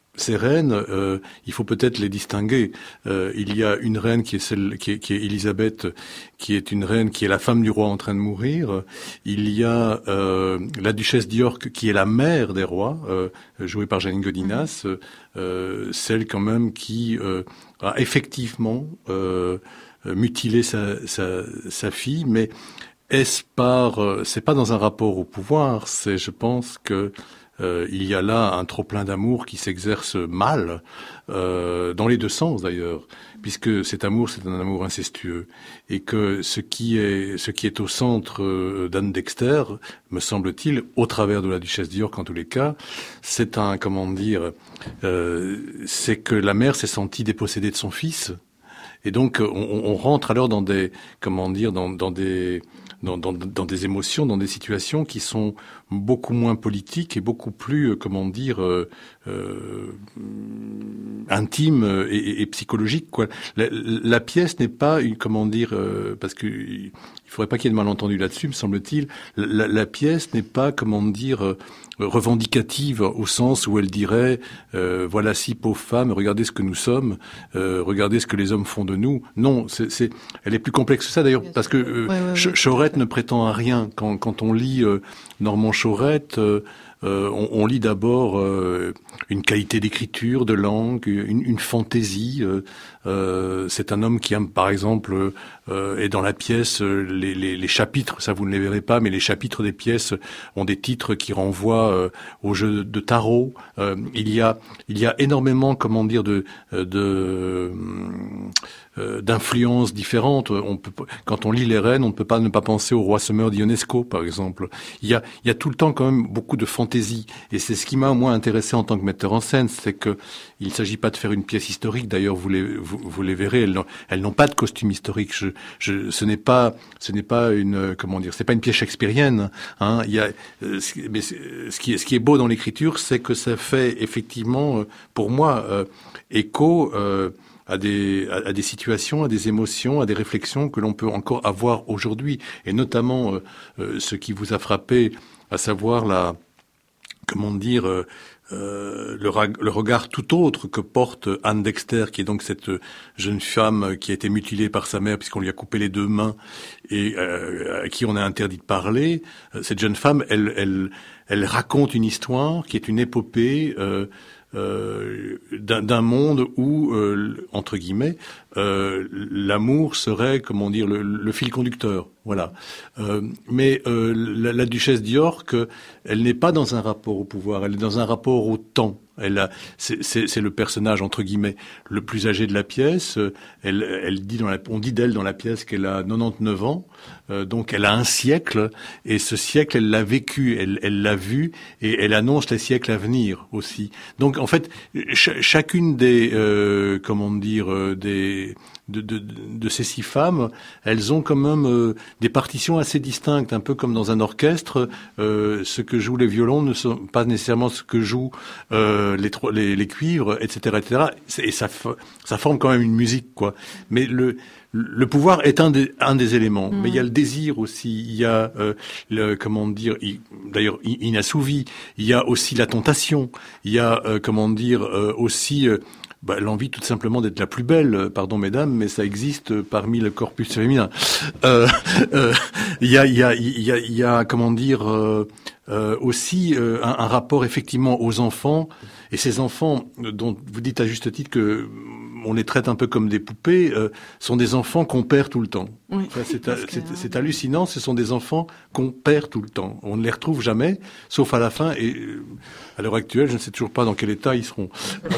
ces reines, euh, il faut peut-être les distinguer. Euh, il y a une reine qui est celle qui est, qui est Élisabeth, qui est une reine qui est la femme du roi en train de mourir. Il y a euh, la duchesse d'York qui est la mère des rois, euh, jouée par Janine Godinas, mmh. euh, celle quand même qui euh, a effectivement euh, mutilé sa, sa, sa fille, mais est-ce par, euh, c'est pas dans un rapport au pouvoir, c'est, je pense que Euh, il y a là un trop-plein d'amour qui s'exerce mal, euh, dans les deux sens d'ailleurs, puisque cet amour, c'est un amour incestueux, et que ce qui est, ce qui est au centre euh, d'Anne Dexter, me semble-t-il, au travers de la duchesse d'York en tous les cas, c'est un, comment dire, euh, c'est que la mère s'est sentie dépossédée de son fils, et donc on, on rentre alors dans des, comment dire, dans, dans des Dans, dans, dans des émotions, dans des situations qui sont beaucoup moins politiques et beaucoup plus, comment dire, euh, euh, intimes et, et, et psychologiques, quoi. La, la pièce n'est pas une, comment dire, euh, parce que il faudrait pas qu'il y ait de malentendu là-dessus, me semble-t-il. La, la pièce n'est pas, comment dire, euh, revendicative au sens où elle dirait euh, voilà six pauvres femmes, regardez ce que nous sommes, euh, regardez ce que les hommes font de nous. Non, c'est, c'est elle est plus complexe que ça d'ailleurs, parce que euh, ouais, ouais, ouais. Chaurette ne prétend à rien. Quand, quand on lit euh, Normand Chaurette, euh, euh, on, on lit d'abord euh, une qualité d'écriture, de langue, une, une fantaisie. Euh, euh, c'est un homme qui aime, par exemple, euh, est dans la pièce, les, les, les chapitres, ça vous ne les verrez pas, mais les chapitres des pièces ont des titres qui renvoient euh, au jeu de tarot. Euh, il y a, il y a énormément, comment dire, de, de euh, d'influences différentes. On peut, quand on lit les reines, on ne peut pas ne pas penser au roi Semeur d'Ionesco, par exemple. Il y a, il y a tout le temps quand même beaucoup de fantaisie, et c'est ce qui m'a moi intéressé en tant que metteur en scène, c'est que il ne s'agit pas de faire une pièce historique. D'ailleurs, vous les, vous, vous les verrez, elles n'ont, elles n'ont pas de costume historique. Je, je, ce n'est pas, ce n'est pas une, comment dire, c'est pas une pièce shakespearienne. Hein. Il y a, euh, mais ce qui est, ce qui est beau dans l'écriture, c'est que ça fait effectivement, pour moi, euh, écho. Euh, à des, à, à des situations, à des émotions, à des réflexions que l'on peut encore avoir aujourd'hui. Et notamment, euh, euh, ce qui vous a frappé, à savoir la, comment dire, euh, euh, le, le regard tout autre que porte Anne Dexter, qui est donc cette jeune femme qui a été mutilée par sa mère puisqu'on lui a coupé les deux mains et euh, à qui on a interdit de parler. Cette jeune femme, elle, elle, elle raconte une histoire qui est une épopée euh, Euh, d'un, d'un monde où, euh, entre guillemets, euh, l'amour serait, comment dire, le, le fil conducteur. Voilà. Euh, mais euh, la, la duchesse d'York, elle n'est pas dans un rapport au pouvoir, elle est dans un rapport au temps. Elle a, c'est, c'est, c'est le personnage entre guillemets le plus âgé de la pièce. Elle, elle dit dans la, on dit d'elle dans la pièce qu'elle a quatre-vingt-dix-neuf ans, euh, donc elle a un siècle. Et ce siècle, elle l'a vécu, elle, elle l'a vu, et elle annonce les siècles à venir aussi. Donc en fait, ch- chacune des, euh, comment dire, euh, des De, de, de ces six femmes, elles ont quand même euh, des partitions assez distinctes, un peu comme dans un orchestre. Euh, ce que jouent les violons ne sont pas nécessairement ce que jouent euh, les, les, les cuivres, et cetera, et cetera. Et ça, ça forme quand même une musique, quoi. Mais le le pouvoir est un des, un des éléments, mmh. mais il y a le désir aussi, il y a, euh, le, comment dire, il, d'ailleurs inassouvi, il y a aussi la tentation, il y a, euh, comment dire, euh, aussi euh, bah, l'envie tout simplement d'être la plus belle, pardon mesdames, mais ça existe parmi le corpus féminin. Euh, euh, il y a, il y a, il y a, il y a, comment dire, euh, euh, aussi euh, un, un rapport effectivement aux enfants, et ces enfants dont vous dites à juste titre que on les traite un peu comme des poupées, euh, sont des enfants qu'on perd tout le temps. Oui, enfin, c'est, a, c'est, que... c'est hallucinant, ce sont des enfants qu'on perd tout le temps. On ne les retrouve jamais, sauf à la fin, et euh, à l'heure actuelle, je ne sais toujours pas dans quel état ils seront. Euh,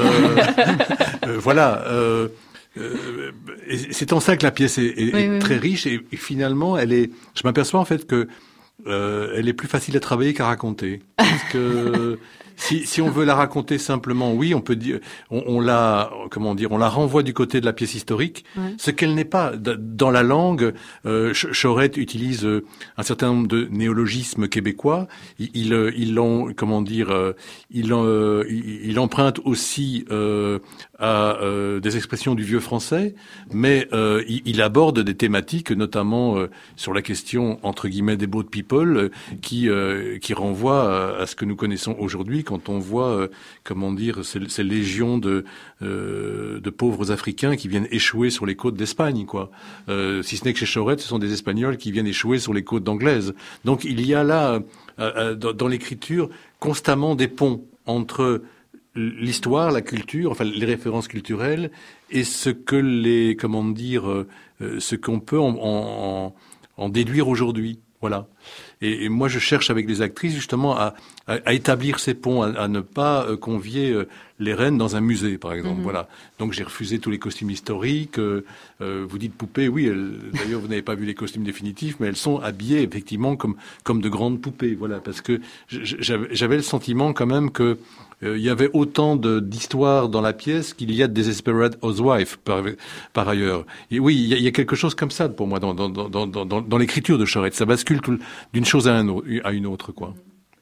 euh, voilà. Euh, euh, et c'est en ça que la pièce est, est, oui, est oui, très oui. riche, et, et finalement, elle est. Je m'aperçois en fait que euh, elle est plus facile à travailler qu'à raconter, parce que. Si, si on veut la raconter simplement, oui, on peut dire, on, on la, comment dire, on la renvoie du côté de la pièce historique, ouais. ce qu'elle n'est pas. Dans la langue, euh, Chaurette utilise euh, un certain nombre de néologismes québécois. Il, il, il en, comment dire, euh, il, euh, il, il emprunte aussi euh, à euh, des expressions du vieux français, mais euh, il, il aborde des thématiques, notamment euh, sur la question entre guillemets des boat people, euh, qui, euh, qui renvoient à, à ce que nous connaissons aujourd'hui. quand on voit, euh, comment dire, ces, ces légions de, euh, de pauvres Africains qui viennent échouer sur les côtes d'Espagne, quoi. Euh, si ce n'est que chez Chorette, ce sont des Espagnols qui viennent échouer sur les côtes anglaises. Donc il y a là, euh, dans, dans l'écriture, constamment des ponts entre l'histoire, la culture, enfin les références culturelles, et ce que les, comment dire, euh, ce qu'on peut en, en, en déduire aujourd'hui. Voilà. Et, et moi, je cherche avec les actrices justement à, à, à établir ces ponts, à, à ne pas euh, convier euh, les reines dans un musée, par exemple. Mm-hmm. Voilà. Donc j'ai refusé tous les costumes historiques. Euh, euh, vous dites poupées, oui. Elles, d'ailleurs, vous n'avez pas vu les costumes définitifs, mais elles sont habillées effectivement comme comme de grandes poupées. Voilà, parce que j'avais, j'avais le sentiment quand même que euh, il y avait autant de, d'histoires dans la pièce qu'il y a de Desperate Housewives par, par ailleurs. Et oui, il y, a, il y a quelque chose comme ça pour moi dans dans dans dans, dans, dans l'écriture de Chorette. Ça bascule tout, d'une chose à, un autre, à une autre, quoi.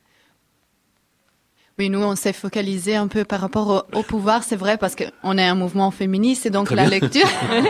Oui, nous, on s'est focalisé un peu par rapport au, au pouvoir, c'est vrai, parce qu'on est un mouvement féministe et donc Très la bien. lecture...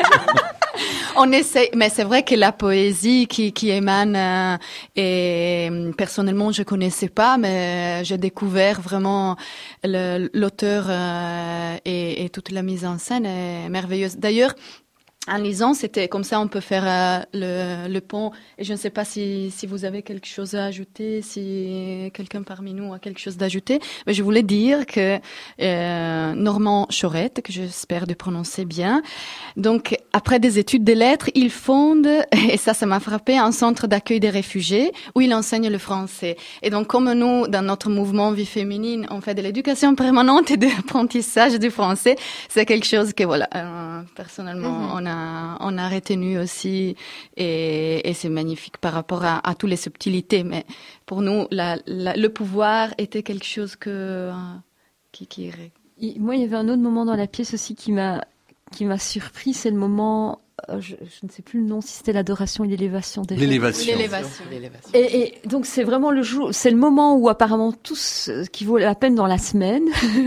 On essaie, mais c'est vrai que la poésie qui, qui émane, euh, et personnellement je connaissais pas, mais j'ai découvert vraiment le, l'auteur euh, et, et toute la mise en scène est merveilleuse. D'ailleurs, en lisant, c'était comme ça, on peut faire euh, le, le pont. Et je ne sais pas si, si vous avez quelque chose à ajouter, si quelqu'un parmi nous a quelque chose d'ajouter. Mais je voulais dire que euh, Normand Chorette, que j'espère de prononcer bien, donc après des études des lettres, il fonde, et ça, ça m'a frappé, un centre d'accueil des réfugiés où il enseigne le français. Et donc, comme nous, dans notre mouvement Vie féminine, on fait de l'éducation permanente et de l'apprentissage du français, c'est quelque chose que, voilà, euh, personnellement, mm-hmm. on a on a retenu aussi et, et c'est magnifique par rapport à, à toutes les subtilités. Mais pour nous, la, la, le pouvoir était quelque chose que euh, qui, qui... Moi, il y avait un autre moment dans la pièce aussi qui m'a qui m'a surpris. C'est le moment, euh, je, je ne sais plus le nom, si c'était l'adoration et l'élévation. Déjà. L'élévation. L'élévation. L'élévation. Et, et donc c'est vraiment le jour, c'est le moment où apparemment tout ce qui vaut la peine dans la semaine.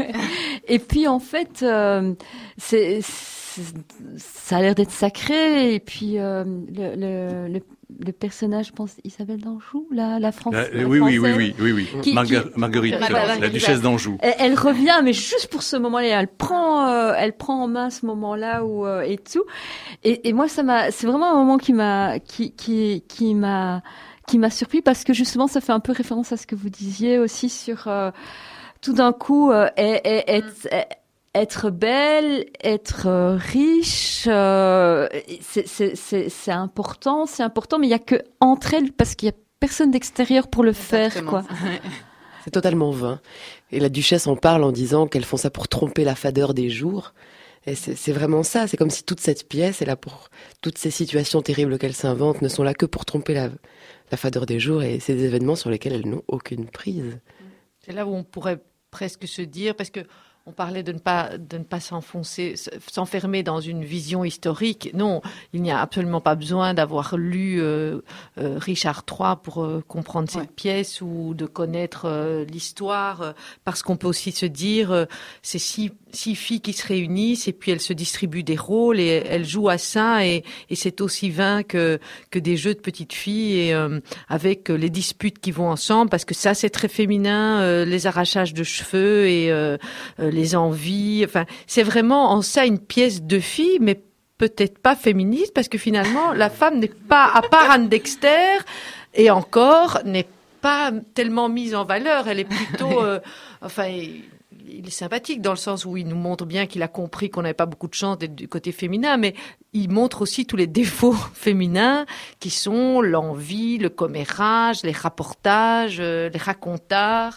Et puis en fait, euh, c'est, c'est ça a l'air d'être sacré. Et puis euh, le, le, le, le personnage, je pense, Isabelle d'Anjou, la, la française. La, oui, oui, oui, oui, oui, oui. Qui, Marguer, qui, Marguerite, Marguerite, la duchesse d'Anjou. Elle, elle revient, mais juste pour ce moment-là, elle prend, euh, elle prend en main ce moment-là où euh, et tout. Et, et moi, ça m'a, c'est vraiment un moment qui m'a, qui, qui, qui m'a, qui m'a surpris parce que justement, ça fait un peu référence à ce que vous disiez aussi sur euh, tout d'un coup euh, être, être belle, être euh, riche, euh, c'est, c'est, c'est, c'est important, c'est important, mais il y a que entre elles parce qu'il y a personne d'extérieur pour le Exactement. faire, quoi. C'est totalement vain. Et la duchesse en parle en disant qu'elles font ça pour tromper la fadeur des jours. Et c'est, c'est vraiment ça. C'est comme si toute cette pièce est là pour toutes ces situations terribles qu'elles s'inventent ne sont là que pour tromper la, la fadeur des jours et ces événements sur lesquels elles n'ont aucune prise. C'est là où on pourrait presque se dire, parce que on parlait de ne pas de ne pas s'enfoncer, s'enfermer dans une vision historique. Non, il n'y a absolument pas besoin d'avoir lu euh, euh, Richard trois pour euh, comprendre cette ouais. pièce ou de connaître euh, l'histoire, euh, parce qu'on peut aussi se dire euh, c'est six, six filles qui se réunissent et puis elles se distribuent des rôles et elles jouent à ça et, et c'est aussi vain que que des jeux de petites filles et euh, avec les disputes qui vont ensemble, parce que ça c'est très féminin, euh, les arrachages de cheveux et euh, euh, les envies, enfin, c'est vraiment en ça une pièce de fille, mais peut-être pas féministe, parce que finalement, la femme n'est pas, à part Anne Dexter, et encore, n'est pas tellement mise en valeur. Elle est plutôt, euh, enfin, il est sympathique dans le sens où il nous montre bien qu'il a compris qu'on n'avait pas beaucoup de chance d'être du côté féminin, mais il montre aussi tous les défauts féminins qui sont l'envie, le commérage, les rapportages, les racontards.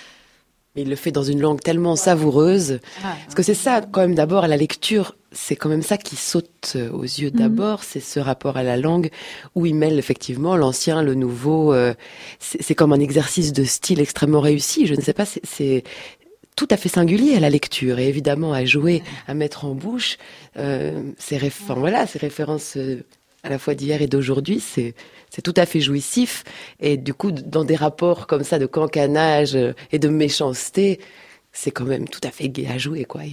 Mais il le fait dans une langue tellement savoureuse. Ah, parce que c'est ça, quand même, d'abord, à la lecture, c'est quand même ça qui saute aux yeux d'abord, mmh. c'est ce rapport à la langue où il mêle effectivement l'ancien, le nouveau. Euh, c'est, c'est comme un exercice de style extrêmement réussi. Je ne sais pas, c'est, c'est tout à fait singulier à la lecture et évidemment à jouer, à mettre en bouche euh, ces, réf- enfin, voilà, ces références euh, à la fois d'hier et d'aujourd'hui, c'est... C'est tout à fait jouissif. Et du coup, dans des rapports comme ça de cancanage et de méchanceté, c'est quand même tout à fait gai à jouer, quoi.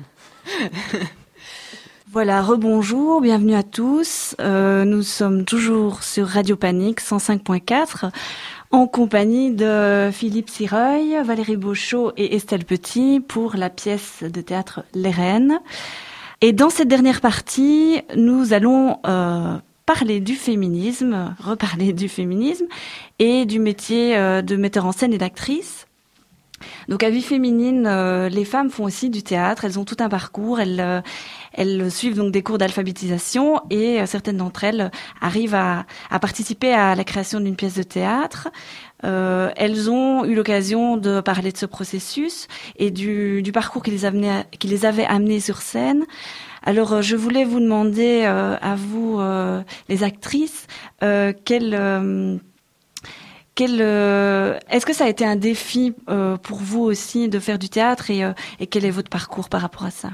Voilà, rebonjour, bienvenue à tous. Euh, nous sommes toujours sur Radio Panique cent cinq point quatre. en compagnie de Philippe Sireuil, Valérie Beauchot et Estelle Petit pour la pièce de théâtre Les Reines. Et dans cette dernière partie, nous allons euh, parler du féminisme, reparler du féminisme et du métier euh, de metteur en scène et d'actrice. Donc à Vie Féminine, euh, les femmes font aussi du théâtre, elles ont tout un parcours, elles, euh, elles suivent donc des cours d'alphabétisation et euh, certaines d'entre elles arrivent à, à participer à la création d'une pièce de théâtre. Euh, elles ont eu l'occasion de parler de ce processus et du, du parcours qui les, amenait à, qui les avait amenées sur scène. Alors euh, je voulais vous demander euh, à vous, euh, les actrices, euh, quelle... Euh, Quel, euh, est-ce que ça a été un défi euh, pour vous aussi de faire du théâtre et, euh, et quel est votre parcours par rapport à ça?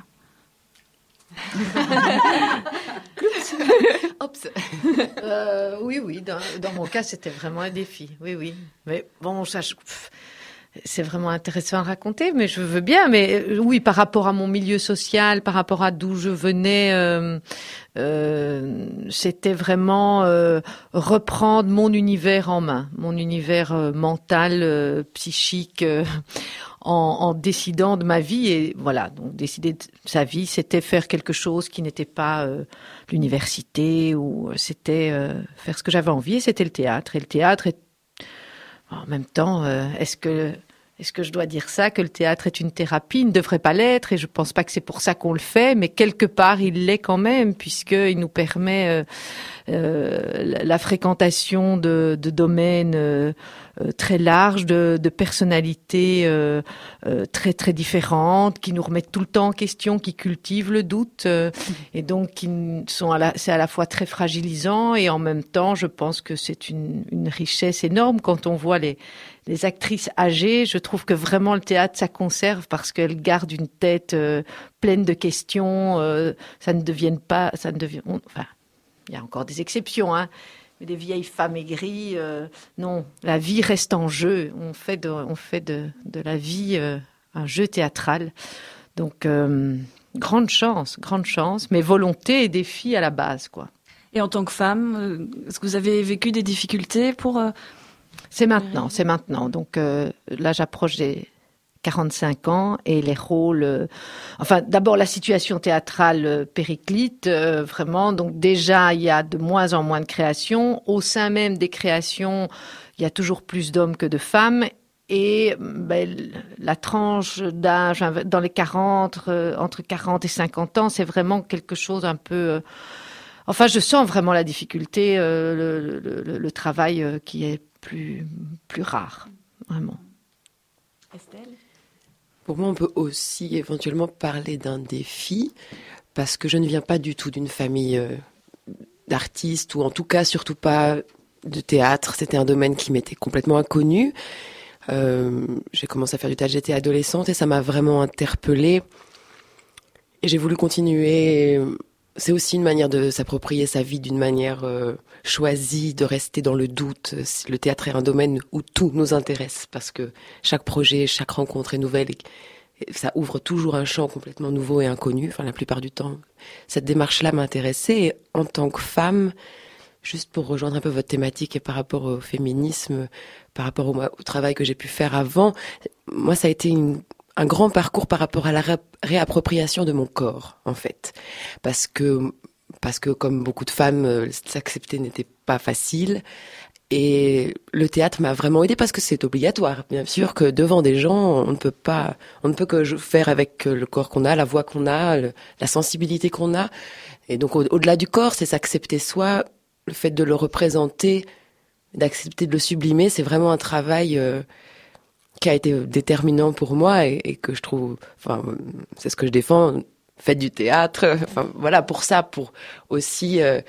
Oups. Euh, oui, oui, dans, dans mon cas, c'était vraiment un défi. Oui, oui. Mais bon, ça, je, pff, c'est vraiment intéressant à raconter, mais je veux bien. Mais euh, oui, par rapport à mon milieu social, par rapport à d'où je venais, euh, euh, c'était vraiment euh, reprendre mon univers en main, mon univers euh, mental, euh, psychique, euh, en, en décidant de ma vie. Et voilà, donc décider de sa vie, c'était faire quelque chose qui n'était pas euh, l'université, ou c'était euh, faire ce que j'avais envie, et c'était le théâtre. Et le théâtre est en même temps, euh, est-ce que est-ce que je dois dire ça, que le théâtre est une thérapie? Il ne devrait pas l'être, et je pense pas que c'est pour ça qu'on le fait, mais quelque part il l'est quand même, puisqu'il nous permet euh, euh, la fréquentation de, de domaines euh, euh, très larges, de, de personnalités euh, euh, très très différentes, qui nous remettent tout le temps en question, qui cultivent le doute, euh, et donc qui sont à la, c'est à la fois très fragilisant, et en même temps, je pense que c'est une, une richesse énorme quand on voit les les actrices âgées. Je trouve que vraiment le théâtre, ça conserve, parce qu'elles gardent une tête euh, pleine de questions. Euh, ça ne devienne pas, ça ne devient, on, enfin, il y a encore des exceptions, hein. Mais des vieilles femmes aigries, euh, non, la vie reste en jeu. On fait de, on fait de, de la vie euh, un jeu théâtral. Donc, euh, grande chance, grande chance, mais volonté et défi à la base, quoi. Et en tant que femme, est-ce que vous avez vécu des difficultés pour... Euh... C'est maintenant, c'est maintenant. Donc euh, là, j'approche des quarante-cinq ans, et les rôles... Euh, enfin, d'abord, la situation théâtrale euh, périclite, euh, vraiment. Donc déjà, il y a de moins en moins de créations. Au sein même des créations, il y a toujours plus d'hommes que de femmes. Et ben, la tranche d'âge dans les quarante, euh, entre quarante et cinquante ans, c'est vraiment quelque chose un peu... Euh, enfin, je sens vraiment la difficulté, euh, le, le, le, le travail euh, qui est plus, plus rare, vraiment. Estelle ? Pour moi, on peut aussi éventuellement parler d'un défi, parce que je ne viens pas du tout d'une famille euh, d'artistes, ou en tout cas surtout pas de théâtre. C'était un domaine qui m'était complètement inconnu. Euh, j'ai commencé à faire du théâtre, j'étais adolescente, et ça m'a vraiment interpellée. Et j'ai voulu continuer. C'est aussi une manière de s'approprier sa vie d'une manière euh, choisie, de rester dans le doute. Le théâtre est un domaine où tout nous intéresse, parce que chaque projet, chaque rencontre est nouvelle, et ça ouvre toujours un champ complètement nouveau et inconnu, enfin la plupart du temps. Cette démarche-là m'intéressait, et en tant que femme, juste pour rejoindre un peu votre thématique et par rapport au féminisme, par rapport au, au travail que j'ai pu faire avant, moi ça a été une... un grand parcours par rapport à la ré- réappropriation de mon corps, en fait. Parce que, parce que comme beaucoup de femmes, euh, s'accepter n'était pas facile. Et le théâtre m'a vraiment aidée, parce que c'est obligatoire. Bien sûr que devant des gens, on ne peut pas, on ne peut que faire avec le corps qu'on a, la voix qu'on a, le, la sensibilité qu'on a. Et donc, au, au-delà du corps, c'est s'accepter soi. Le fait de le représenter, d'accepter de le sublimer, c'est vraiment un travail... Euh, qui a été déterminant pour moi, et, et que je trouve, enfin, c'est ce que je défends, faites du théâtre, enfin, voilà, pour ça, pour aussi, euh,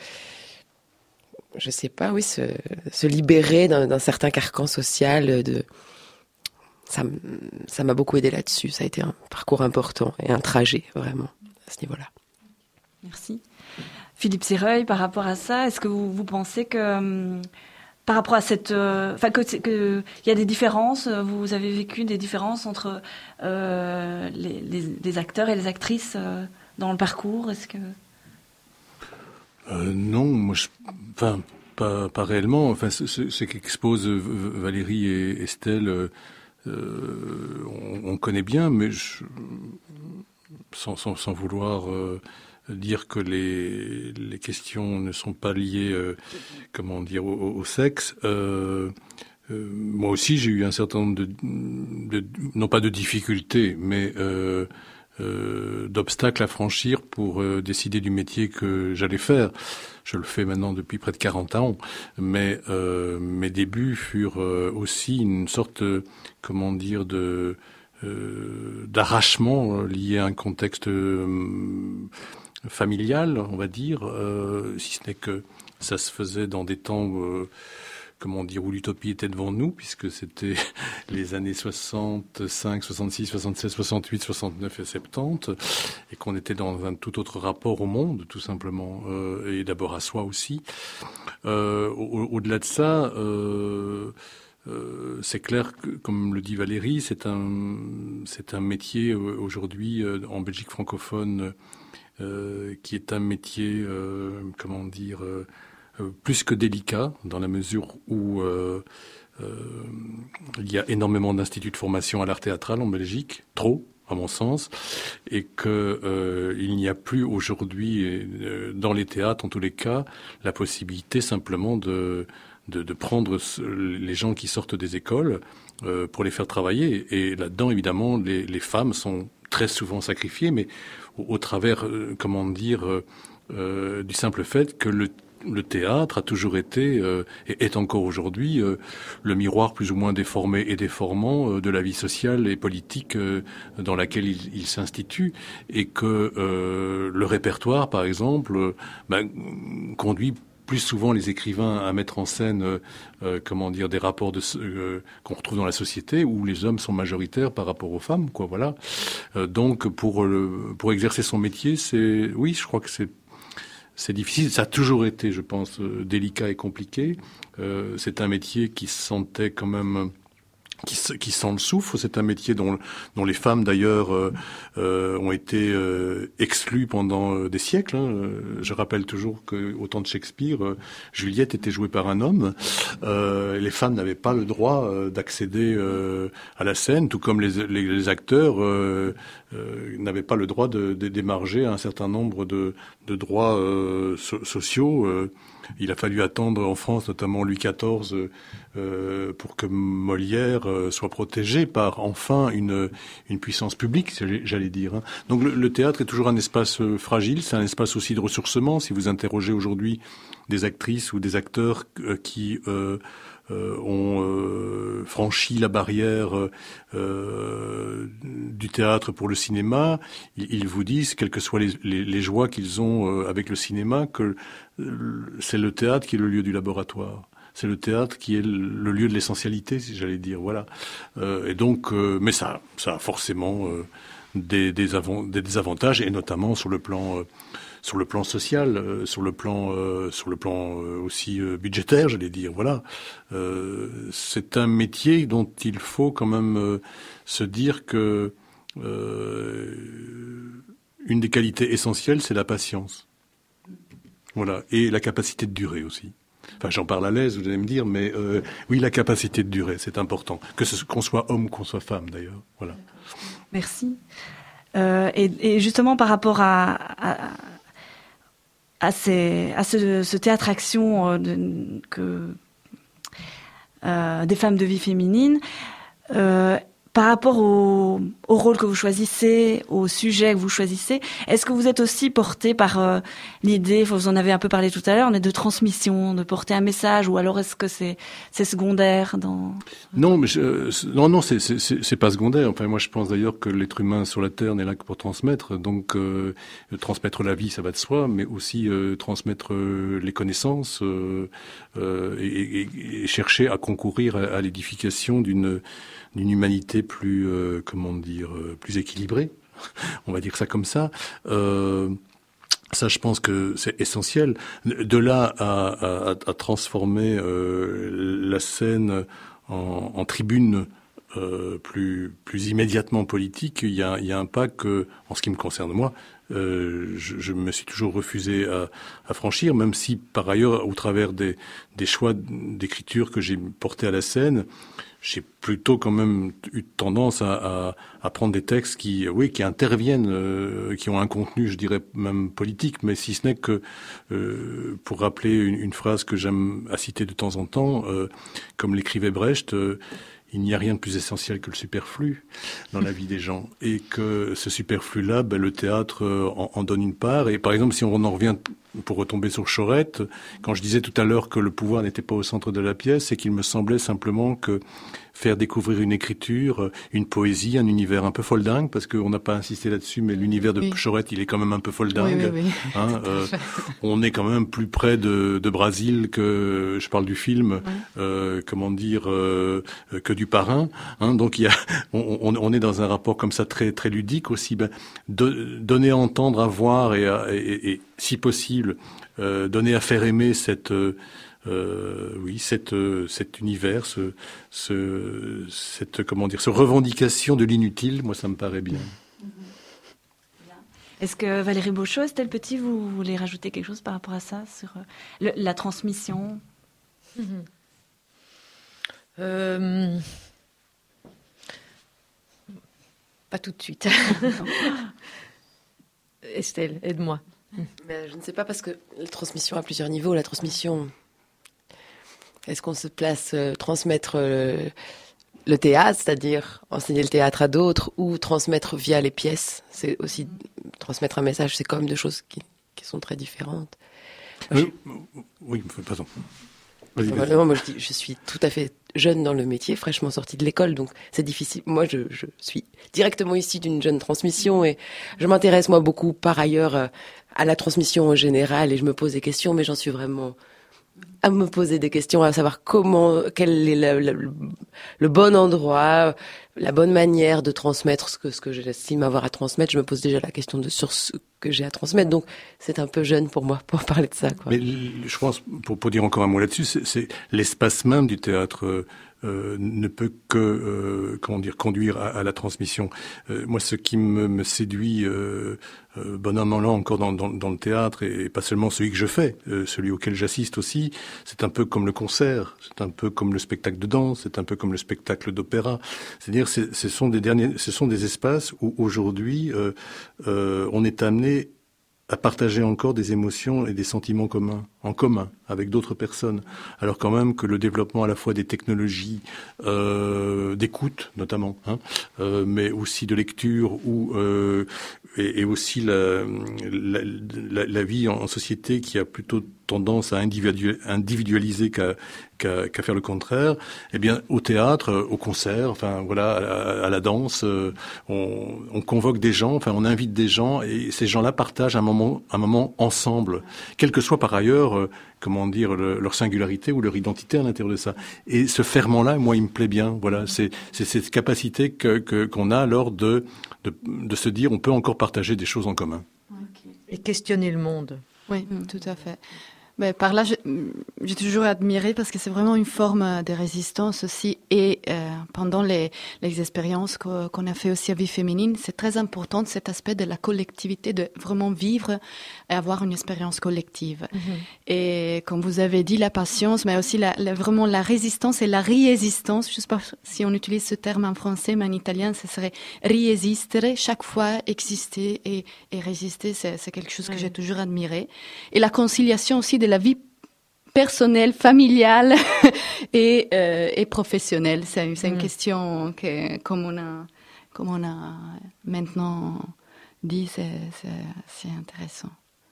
je sais pas, oui, se, se libérer d'un, d'un certain carcan social, de, ça, ça m'a beaucoup aidé là-dessus, ça a été un parcours important, et un trajet, vraiment, à ce niveau-là. Merci. Philippe Sireuil, par rapport à ça, est-ce que vous, vous pensez que... Hum, par rapport à cette, enfin euh, que, que il y a des différences. Vous avez vécu des différences entre euh, les, les, les acteurs et les actrices euh, dans le parcours. Est-ce que euh, non, moi, je, enfin, pas, pas réellement. Enfin, ce, ce qu'exposent Valérie et Estelle, euh, on, on connaît bien, mais je, sans, sans, sans vouloir euh, dire que les, les questions ne sont pas liées, euh, comment dire, au, au sexe. Euh, euh, moi aussi, j'ai eu un certain nombre de, de non pas de difficultés, mais euh, Euh, d'obstacles à franchir pour euh, décider du métier que j'allais faire. Je le fais maintenant depuis près de quarante ans, mais euh, mes débuts furent euh, aussi une sorte, euh, comment dire, de euh, d'arrachement lié à un contexte euh, familial, on va dire, euh, si ce n'est que ça se faisait dans des temps euh, comment dire, où l'utopie était devant nous, puisque c'était les années soixante-cinq, soixante-six, soixante-sept, soixante-huit, soixante-neuf et soixante-dix, et qu'on était dans un tout autre rapport au monde, tout simplement, euh, et d'abord à soi aussi. Euh, au, au-delà de ça, euh, euh, c'est clair que, comme le dit Valérie, c'est un, c'est un métier euh, aujourd'hui euh, en Belgique francophone euh, qui est un métier, euh, comment dire, euh, Euh, plus que délicat, dans la mesure où euh, euh, il y a énormément d'instituts de formation à l'art théâtral en Belgique, trop, à mon sens, et que euh, il n'y a plus aujourd'hui, euh, dans les théâtres en tous les cas, la possibilité simplement de, de, de prendre les gens qui sortent des écoles euh, pour les faire travailler. Et là-dedans, évidemment, les, les femmes sont très souvent sacrifiées, mais au, au travers, euh, comment dire, euh, euh, du simple fait que le Le théâtre a toujours été, euh, et est encore aujourd'hui, euh, le miroir plus ou moins déformé et déformant euh, de la vie sociale et politique euh, dans laquelle il, il s'institue, et que euh, le répertoire, par exemple, euh, ben, conduit plus souvent les écrivains à mettre en scène, euh, euh, comment dire, des rapports de, euh, qu'on retrouve dans la société où les hommes sont majoritaires par rapport aux femmes, quoi. Voilà. Euh, donc, pour le, pour exercer son métier, c'est, oui, je crois que c'est C'est difficile, ça a toujours été, je pense, euh, délicat et compliqué. Euh, c'est un métier qui sentait quand même, qui, qui sent le soufre. C'est un métier dont, dont les femmes, d'ailleurs, euh, euh, ont été euh, exclues pendant euh, des siècles. Hein. Je rappelle toujours qu'au temps de Shakespeare, euh, Juliette était jouée par un homme. Euh, les femmes n'avaient pas le droit euh, d'accéder euh, à la scène, tout comme les, les, les acteurs euh, euh, n'avaient pas le droit de, de d'émarger à un certain nombre de, de droits euh, so- sociaux. Euh, il a fallu attendre en France, notamment Louis quatorze, euh, pour que Molière euh, soit protégé par enfin une, une puissance publique, j'allais dire. Hein. Donc le, le théâtre est toujours un espace euh, fragile, c'est un espace aussi de ressourcement. Si vous interrogez aujourd'hui des actrices ou des acteurs euh, qui euh, Euh, ont euh, franchi la barrière euh, du théâtre pour le cinéma, ils, ils vous disent, quelles que soient les, les, les joies qu'ils ont euh, avec le cinéma, que euh, c'est le théâtre qui est le lieu du laboratoire. C'est le théâtre qui est le lieu de l'essentialité, si j'allais dire. Voilà. Euh, et donc, euh, mais ça, ça a forcément euh, des, des, avant, des désavantages, et notamment sur le plan euh, sur le plan social, euh, sur le plan, euh, sur le plan euh, aussi euh, budgétaire, j'allais dire. Voilà, euh, c'est un métier dont il faut quand même euh, se dire que euh, une des qualités essentielles, c'est la patience. Voilà, et la capacité de durer aussi. Enfin, j'en parle à l'aise, vous allez me dire, mais euh, oui, la capacité de durer, c'est important, que ce, qu'on soit homme ou qu'on soit femme, d'ailleurs. Voilà. Merci. Euh, et, et justement, par rapport à, à à, ces, à ce, ce théâtre-action euh, de, que, euh, des femmes de vie féminine, euh, par rapport au, au rôle que vous choisissez, au sujet que vous choisissez, est-ce que vous êtes aussi porté par euh, l'idée, vous en avez un peu parlé tout à l'heure, de transmission, de porter un message, ou alors est-ce que c'est, c'est secondaire dans... Non, mais je, non, non, c'est, c'est, c'est pas secondaire. Enfin, moi, je pense d'ailleurs que l'être humain sur la Terre n'est là que pour transmettre. Donc, euh, transmettre la vie, ça va de soi, mais aussi euh, transmettre euh, les connaissances euh, euh, et, et, et chercher à concourir à, à l'édification d'une d'une humanité plus, euh, comment dire, euh, plus équilibrée, on va dire ça comme ça. Euh, ça, je pense que c'est essentiel. De là à, à, à transformer euh, la scène en, en tribune euh, plus, plus immédiatement politique, il y a, il y a un pas que, en ce qui me concerne moi, euh, je, je me suis toujours refusé à, à franchir, même si par ailleurs, au travers des, des choix d'écriture que j'ai portés à la scène, j'ai plutôt quand même eu tendance à, à, à prendre des textes qui, oui, qui interviennent, euh, qui ont un contenu, je dirais même politique, mais si ce n'est que, euh, pour rappeler une, une phrase que j'aime à citer de temps en temps, euh, comme l'écrivait Brecht, euh, il n'y a rien de plus essentiel que le superflu dans la vie des gens. Et que ce superflu-là, ben, le théâtre en, en donne une part. Et par exemple, si on en revient, pour retomber sur Chorette, quand je disais tout à l'heure que le pouvoir n'était pas au centre de la pièce, c'est qu'il me semblait simplement que faire découvrir une écriture, une poésie, un univers un peu foldingue, parce qu'on n'a pas insisté là-dessus, mais l'univers de oui. Chorette, il est quand même un peu foldingue. Oui, oui, oui. Hein, euh, on est quand même plus près de, de Brésil que, je parle du film, oui. euh, comment dire, euh, que du Parrain. Hein, donc il y a, on, on est dans un rapport comme ça très très ludique aussi. Ben, de, donner à entendre, à voir et, à, et, et, et si possible, euh, donner à faire aimer cette euh, Euh, oui, cette, euh, cet univers, ce, ce, cette, comment dire, ce revendication de l'inutile, moi, ça me paraît bien. Est-ce que Valérie Beauchot, Estelle Petit, vous voulez rajouter quelque chose par rapport à ça, sur le, la transmission? mmh. euh... Pas tout de suite. Estelle, aide-moi. Mais je ne sais pas, parce que la transmission à plusieurs niveaux, la transmission... Est-ce qu'on se place euh, transmettre euh, le théâtre, c'est-à-dire enseigner le théâtre à d'autres, ou transmettre via les pièces? C'est aussi transmettre un message, c'est quand même deux choses qui, qui sont très différentes. Moi, euh, je... Oui, pardon. Vas-y, vas-y. Vraiment, moi, je, dis, je suis tout à fait jeune dans le métier, fraîchement sortie de l'école, donc c'est difficile. Moi, je, je suis directement issue d'une jeune transmission et je m'intéresse, moi, beaucoup, par ailleurs, euh, à la transmission en général, et je me pose des questions, mais j'en suis vraiment... à me poser des questions, à savoir comment, quel est le, le, le bon endroit, la bonne manière de transmettre ce que, ce que j'estime avoir à transmettre. Je me pose déjà la question de sur ce que j'ai à transmettre. Donc, c'est un peu jeune pour moi, pour parler de ça, quoi. Mais je pense, pour, pour dire encore un mot là-dessus, c'est, c'est l'espace même du théâtre euh, ne peut que, euh, comment dire, conduire à, à la transmission. Euh, moi, ce qui me, me séduit, euh, euh, bon an, mal an, encore dans, dans, dans le théâtre, et, et pas seulement celui que je fais, euh, celui auquel j'assiste aussi, c'est un peu comme le concert, c'est un peu comme le spectacle de danse, c'est un peu comme le spectacle d'opéra. C'est-à-dire, c'est, ce sont des derniers, ce sont des espaces où aujourd'hui euh, euh, on est amené à partager encore des émotions et des sentiments communs, en commun, avec d'autres personnes. Alors quand même que le développement à la fois des technologies, euh, d'écoute notamment, hein, euh, mais aussi de lecture, ou euh, et, et aussi la, la, la, la vie en société qui a plutôt tendance à individualiser qu'à, qu'à, qu'à faire le contraire, eh bien, au théâtre, au concert, enfin, voilà, à la, à la danse, on, on convoque des gens, enfin, on invite des gens, et ces gens-là partagent un moment, un moment ensemble, quel que soit par ailleurs, euh, comment dire, le, leur singularité ou leur identité à l'intérieur de ça. Et ce ferment-là, moi, il me plaît bien, voilà, c'est, c'est cette capacité que, que, qu'on a alors de, de, de se dire, on peut encore partager des choses en commun. Okay. Et questionner le monde. Oui, mmh. tout à fait. Mais par là, j'ai, j'ai toujours admiré parce que c'est vraiment une forme de résistance aussi. Et euh, pendant les, les expériences qu'on, qu'on a fait aussi à Vie Féminine, c'est très important cet aspect de la collectivité, de vraiment vivre et avoir une expérience collective. Mm-hmm. Et comme vous avez dit, la patience, mais aussi la, la, vraiment la résistance et la résistance. Je ne sais pas si on utilise ce terme en français, mais en italien, ce serait resistere. Chaque fois, exister et, et résister, c'est, c'est quelque chose que mm. j'ai toujours admiré. Et la conciliation aussi de la vie personnelle, familiale et, euh, et professionnelle. C'est, c'est une mmh. question que, comme on a, comme on a maintenant dit, c'est, c'est, c'est intéressant.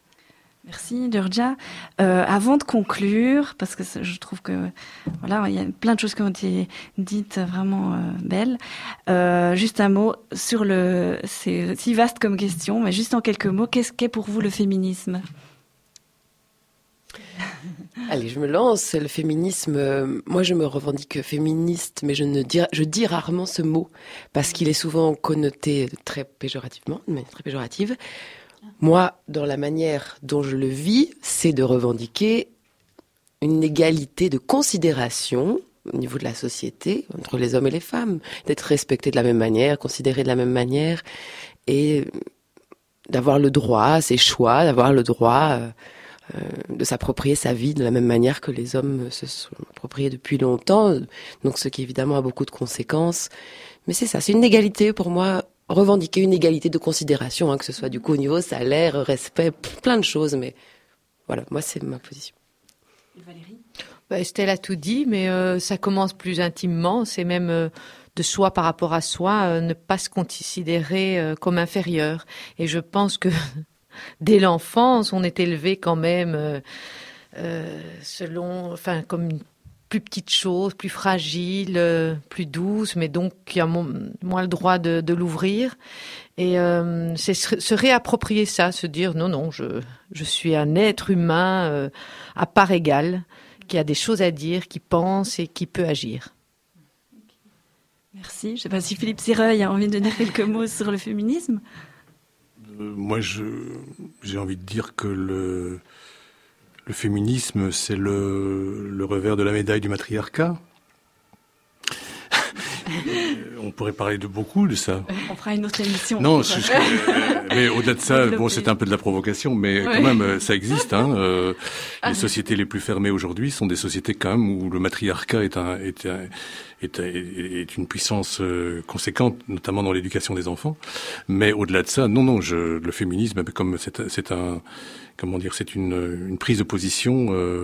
Merci Durgia. Euh, avant de conclure, parce que je trouve que voilà, il y a plein de choses qui ont été dites vraiment euh, belles. Euh, juste un mot sur le, c'est si vaste comme question, mais juste en quelques mots, qu'est-ce qu'est pour vous le féminisme ? Allez, je me lance. Le féminisme, euh, moi je me revendique féministe, mais je ne dis, je dis rarement ce mot parce qu'il est souvent connoté très péjorativement, mais très péjorative. Moi, dans la manière dont je le vis, c'est de revendiquer une égalité de considération au niveau de la société entre les hommes et les femmes, d'être respectés de la même manière, considérés de la même manière, et d'avoir le droit à ses choix, d'avoir le droit euh, euh, de s'approprier sa vie de la même manière que les hommes se sont appropriés depuis longtemps. Donc ce qui évidemment a beaucoup de conséquences. Mais c'est ça, c'est une égalité pour moi, revendiquer une égalité de considération, hein, que ce soit du coup au niveau salaire, respect, plein de choses. Mais voilà, moi c'est ma position. Et Valérie ? Bah, Estelle a tout dit, mais euh, ça commence plus intimement. C'est même euh, de soi par rapport à soi, euh, ne pas se considérer euh, comme inférieur. Et je pense que dès l'enfance, on est élevé quand même euh, euh, selon, enfin, comme une plus petite chose, plus fragile, euh, plus douce, mais donc qui a mo- moins le droit de, de l'ouvrir. Et euh, c'est se, se réapproprier ça, se dire non, non, je, je suis un être humain euh, à part égale, qui a des choses à dire, qui pense et qui peut agir. Merci. Je ne sais pas si Philippe Sireuil a envie de dire quelques mots sur le féminisme. Euh, moi, je, j'ai envie de dire que le, le féminisme, c'est le, le revers de la médaille du matriarcat. On pourrait parler de beaucoup de ça. On fera une autre émission. Non, je, je, euh, mais au-delà de ça, bon, c'est un peu de la provocation, mais ouais. Quand même, ça existe. Hein, euh, les sociétés les plus fermées aujourd'hui sont des sociétés quand même où le matriarcat est, un, est, un, est, un, est une puissance euh, conséquente, notamment dans l'éducation des enfants. Mais au-delà de ça, non, non, je, le féminisme, comme c'est, c'est un, comment dire, c'est une, une prise de position. Euh,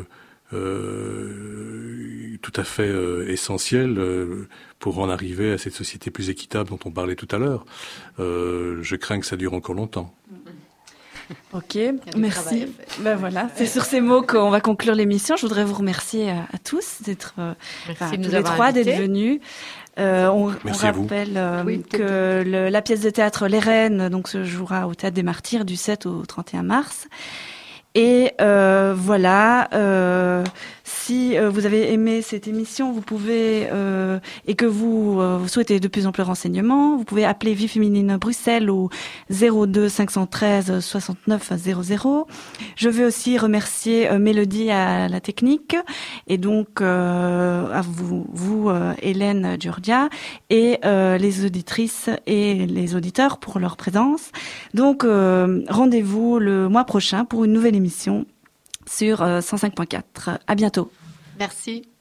Euh, tout à fait euh, essentiel euh, pour en arriver à cette société plus équitable dont on parlait tout à l'heure. Euh, je crains que ça dure encore longtemps. Ok, merci. Ben voilà, c'est sur ces mots qu'on va conclure l'émission. Je voudrais vous remercier à, à tous d'être, euh, enfin, tous les trois invités. D'être venus. Euh, on, on rappelle euh, oui, que le, la pièce de théâtre Les Reines donc se jouera au Théâtre des Martyrs du sept au trente et un mars. Et euh, voilà, euh, si euh, vous avez aimé cette émission, vous pouvez euh, et que vous, euh, vous souhaitez de plus en plus de renseignements, vous pouvez appeler Vie Féminine Bruxelles au zéro deux cinq un trois soixante-neuf zéro zéro. Je veux aussi remercier euh, Mélodie à la technique et donc euh, à vous, vous euh, Hélène Giorgia et euh, les auditrices et les auditeurs pour leur présence. Donc euh, rendez-vous le mois prochain pour une nouvelle émission sur cent cinq point quatre. À bientôt. Merci.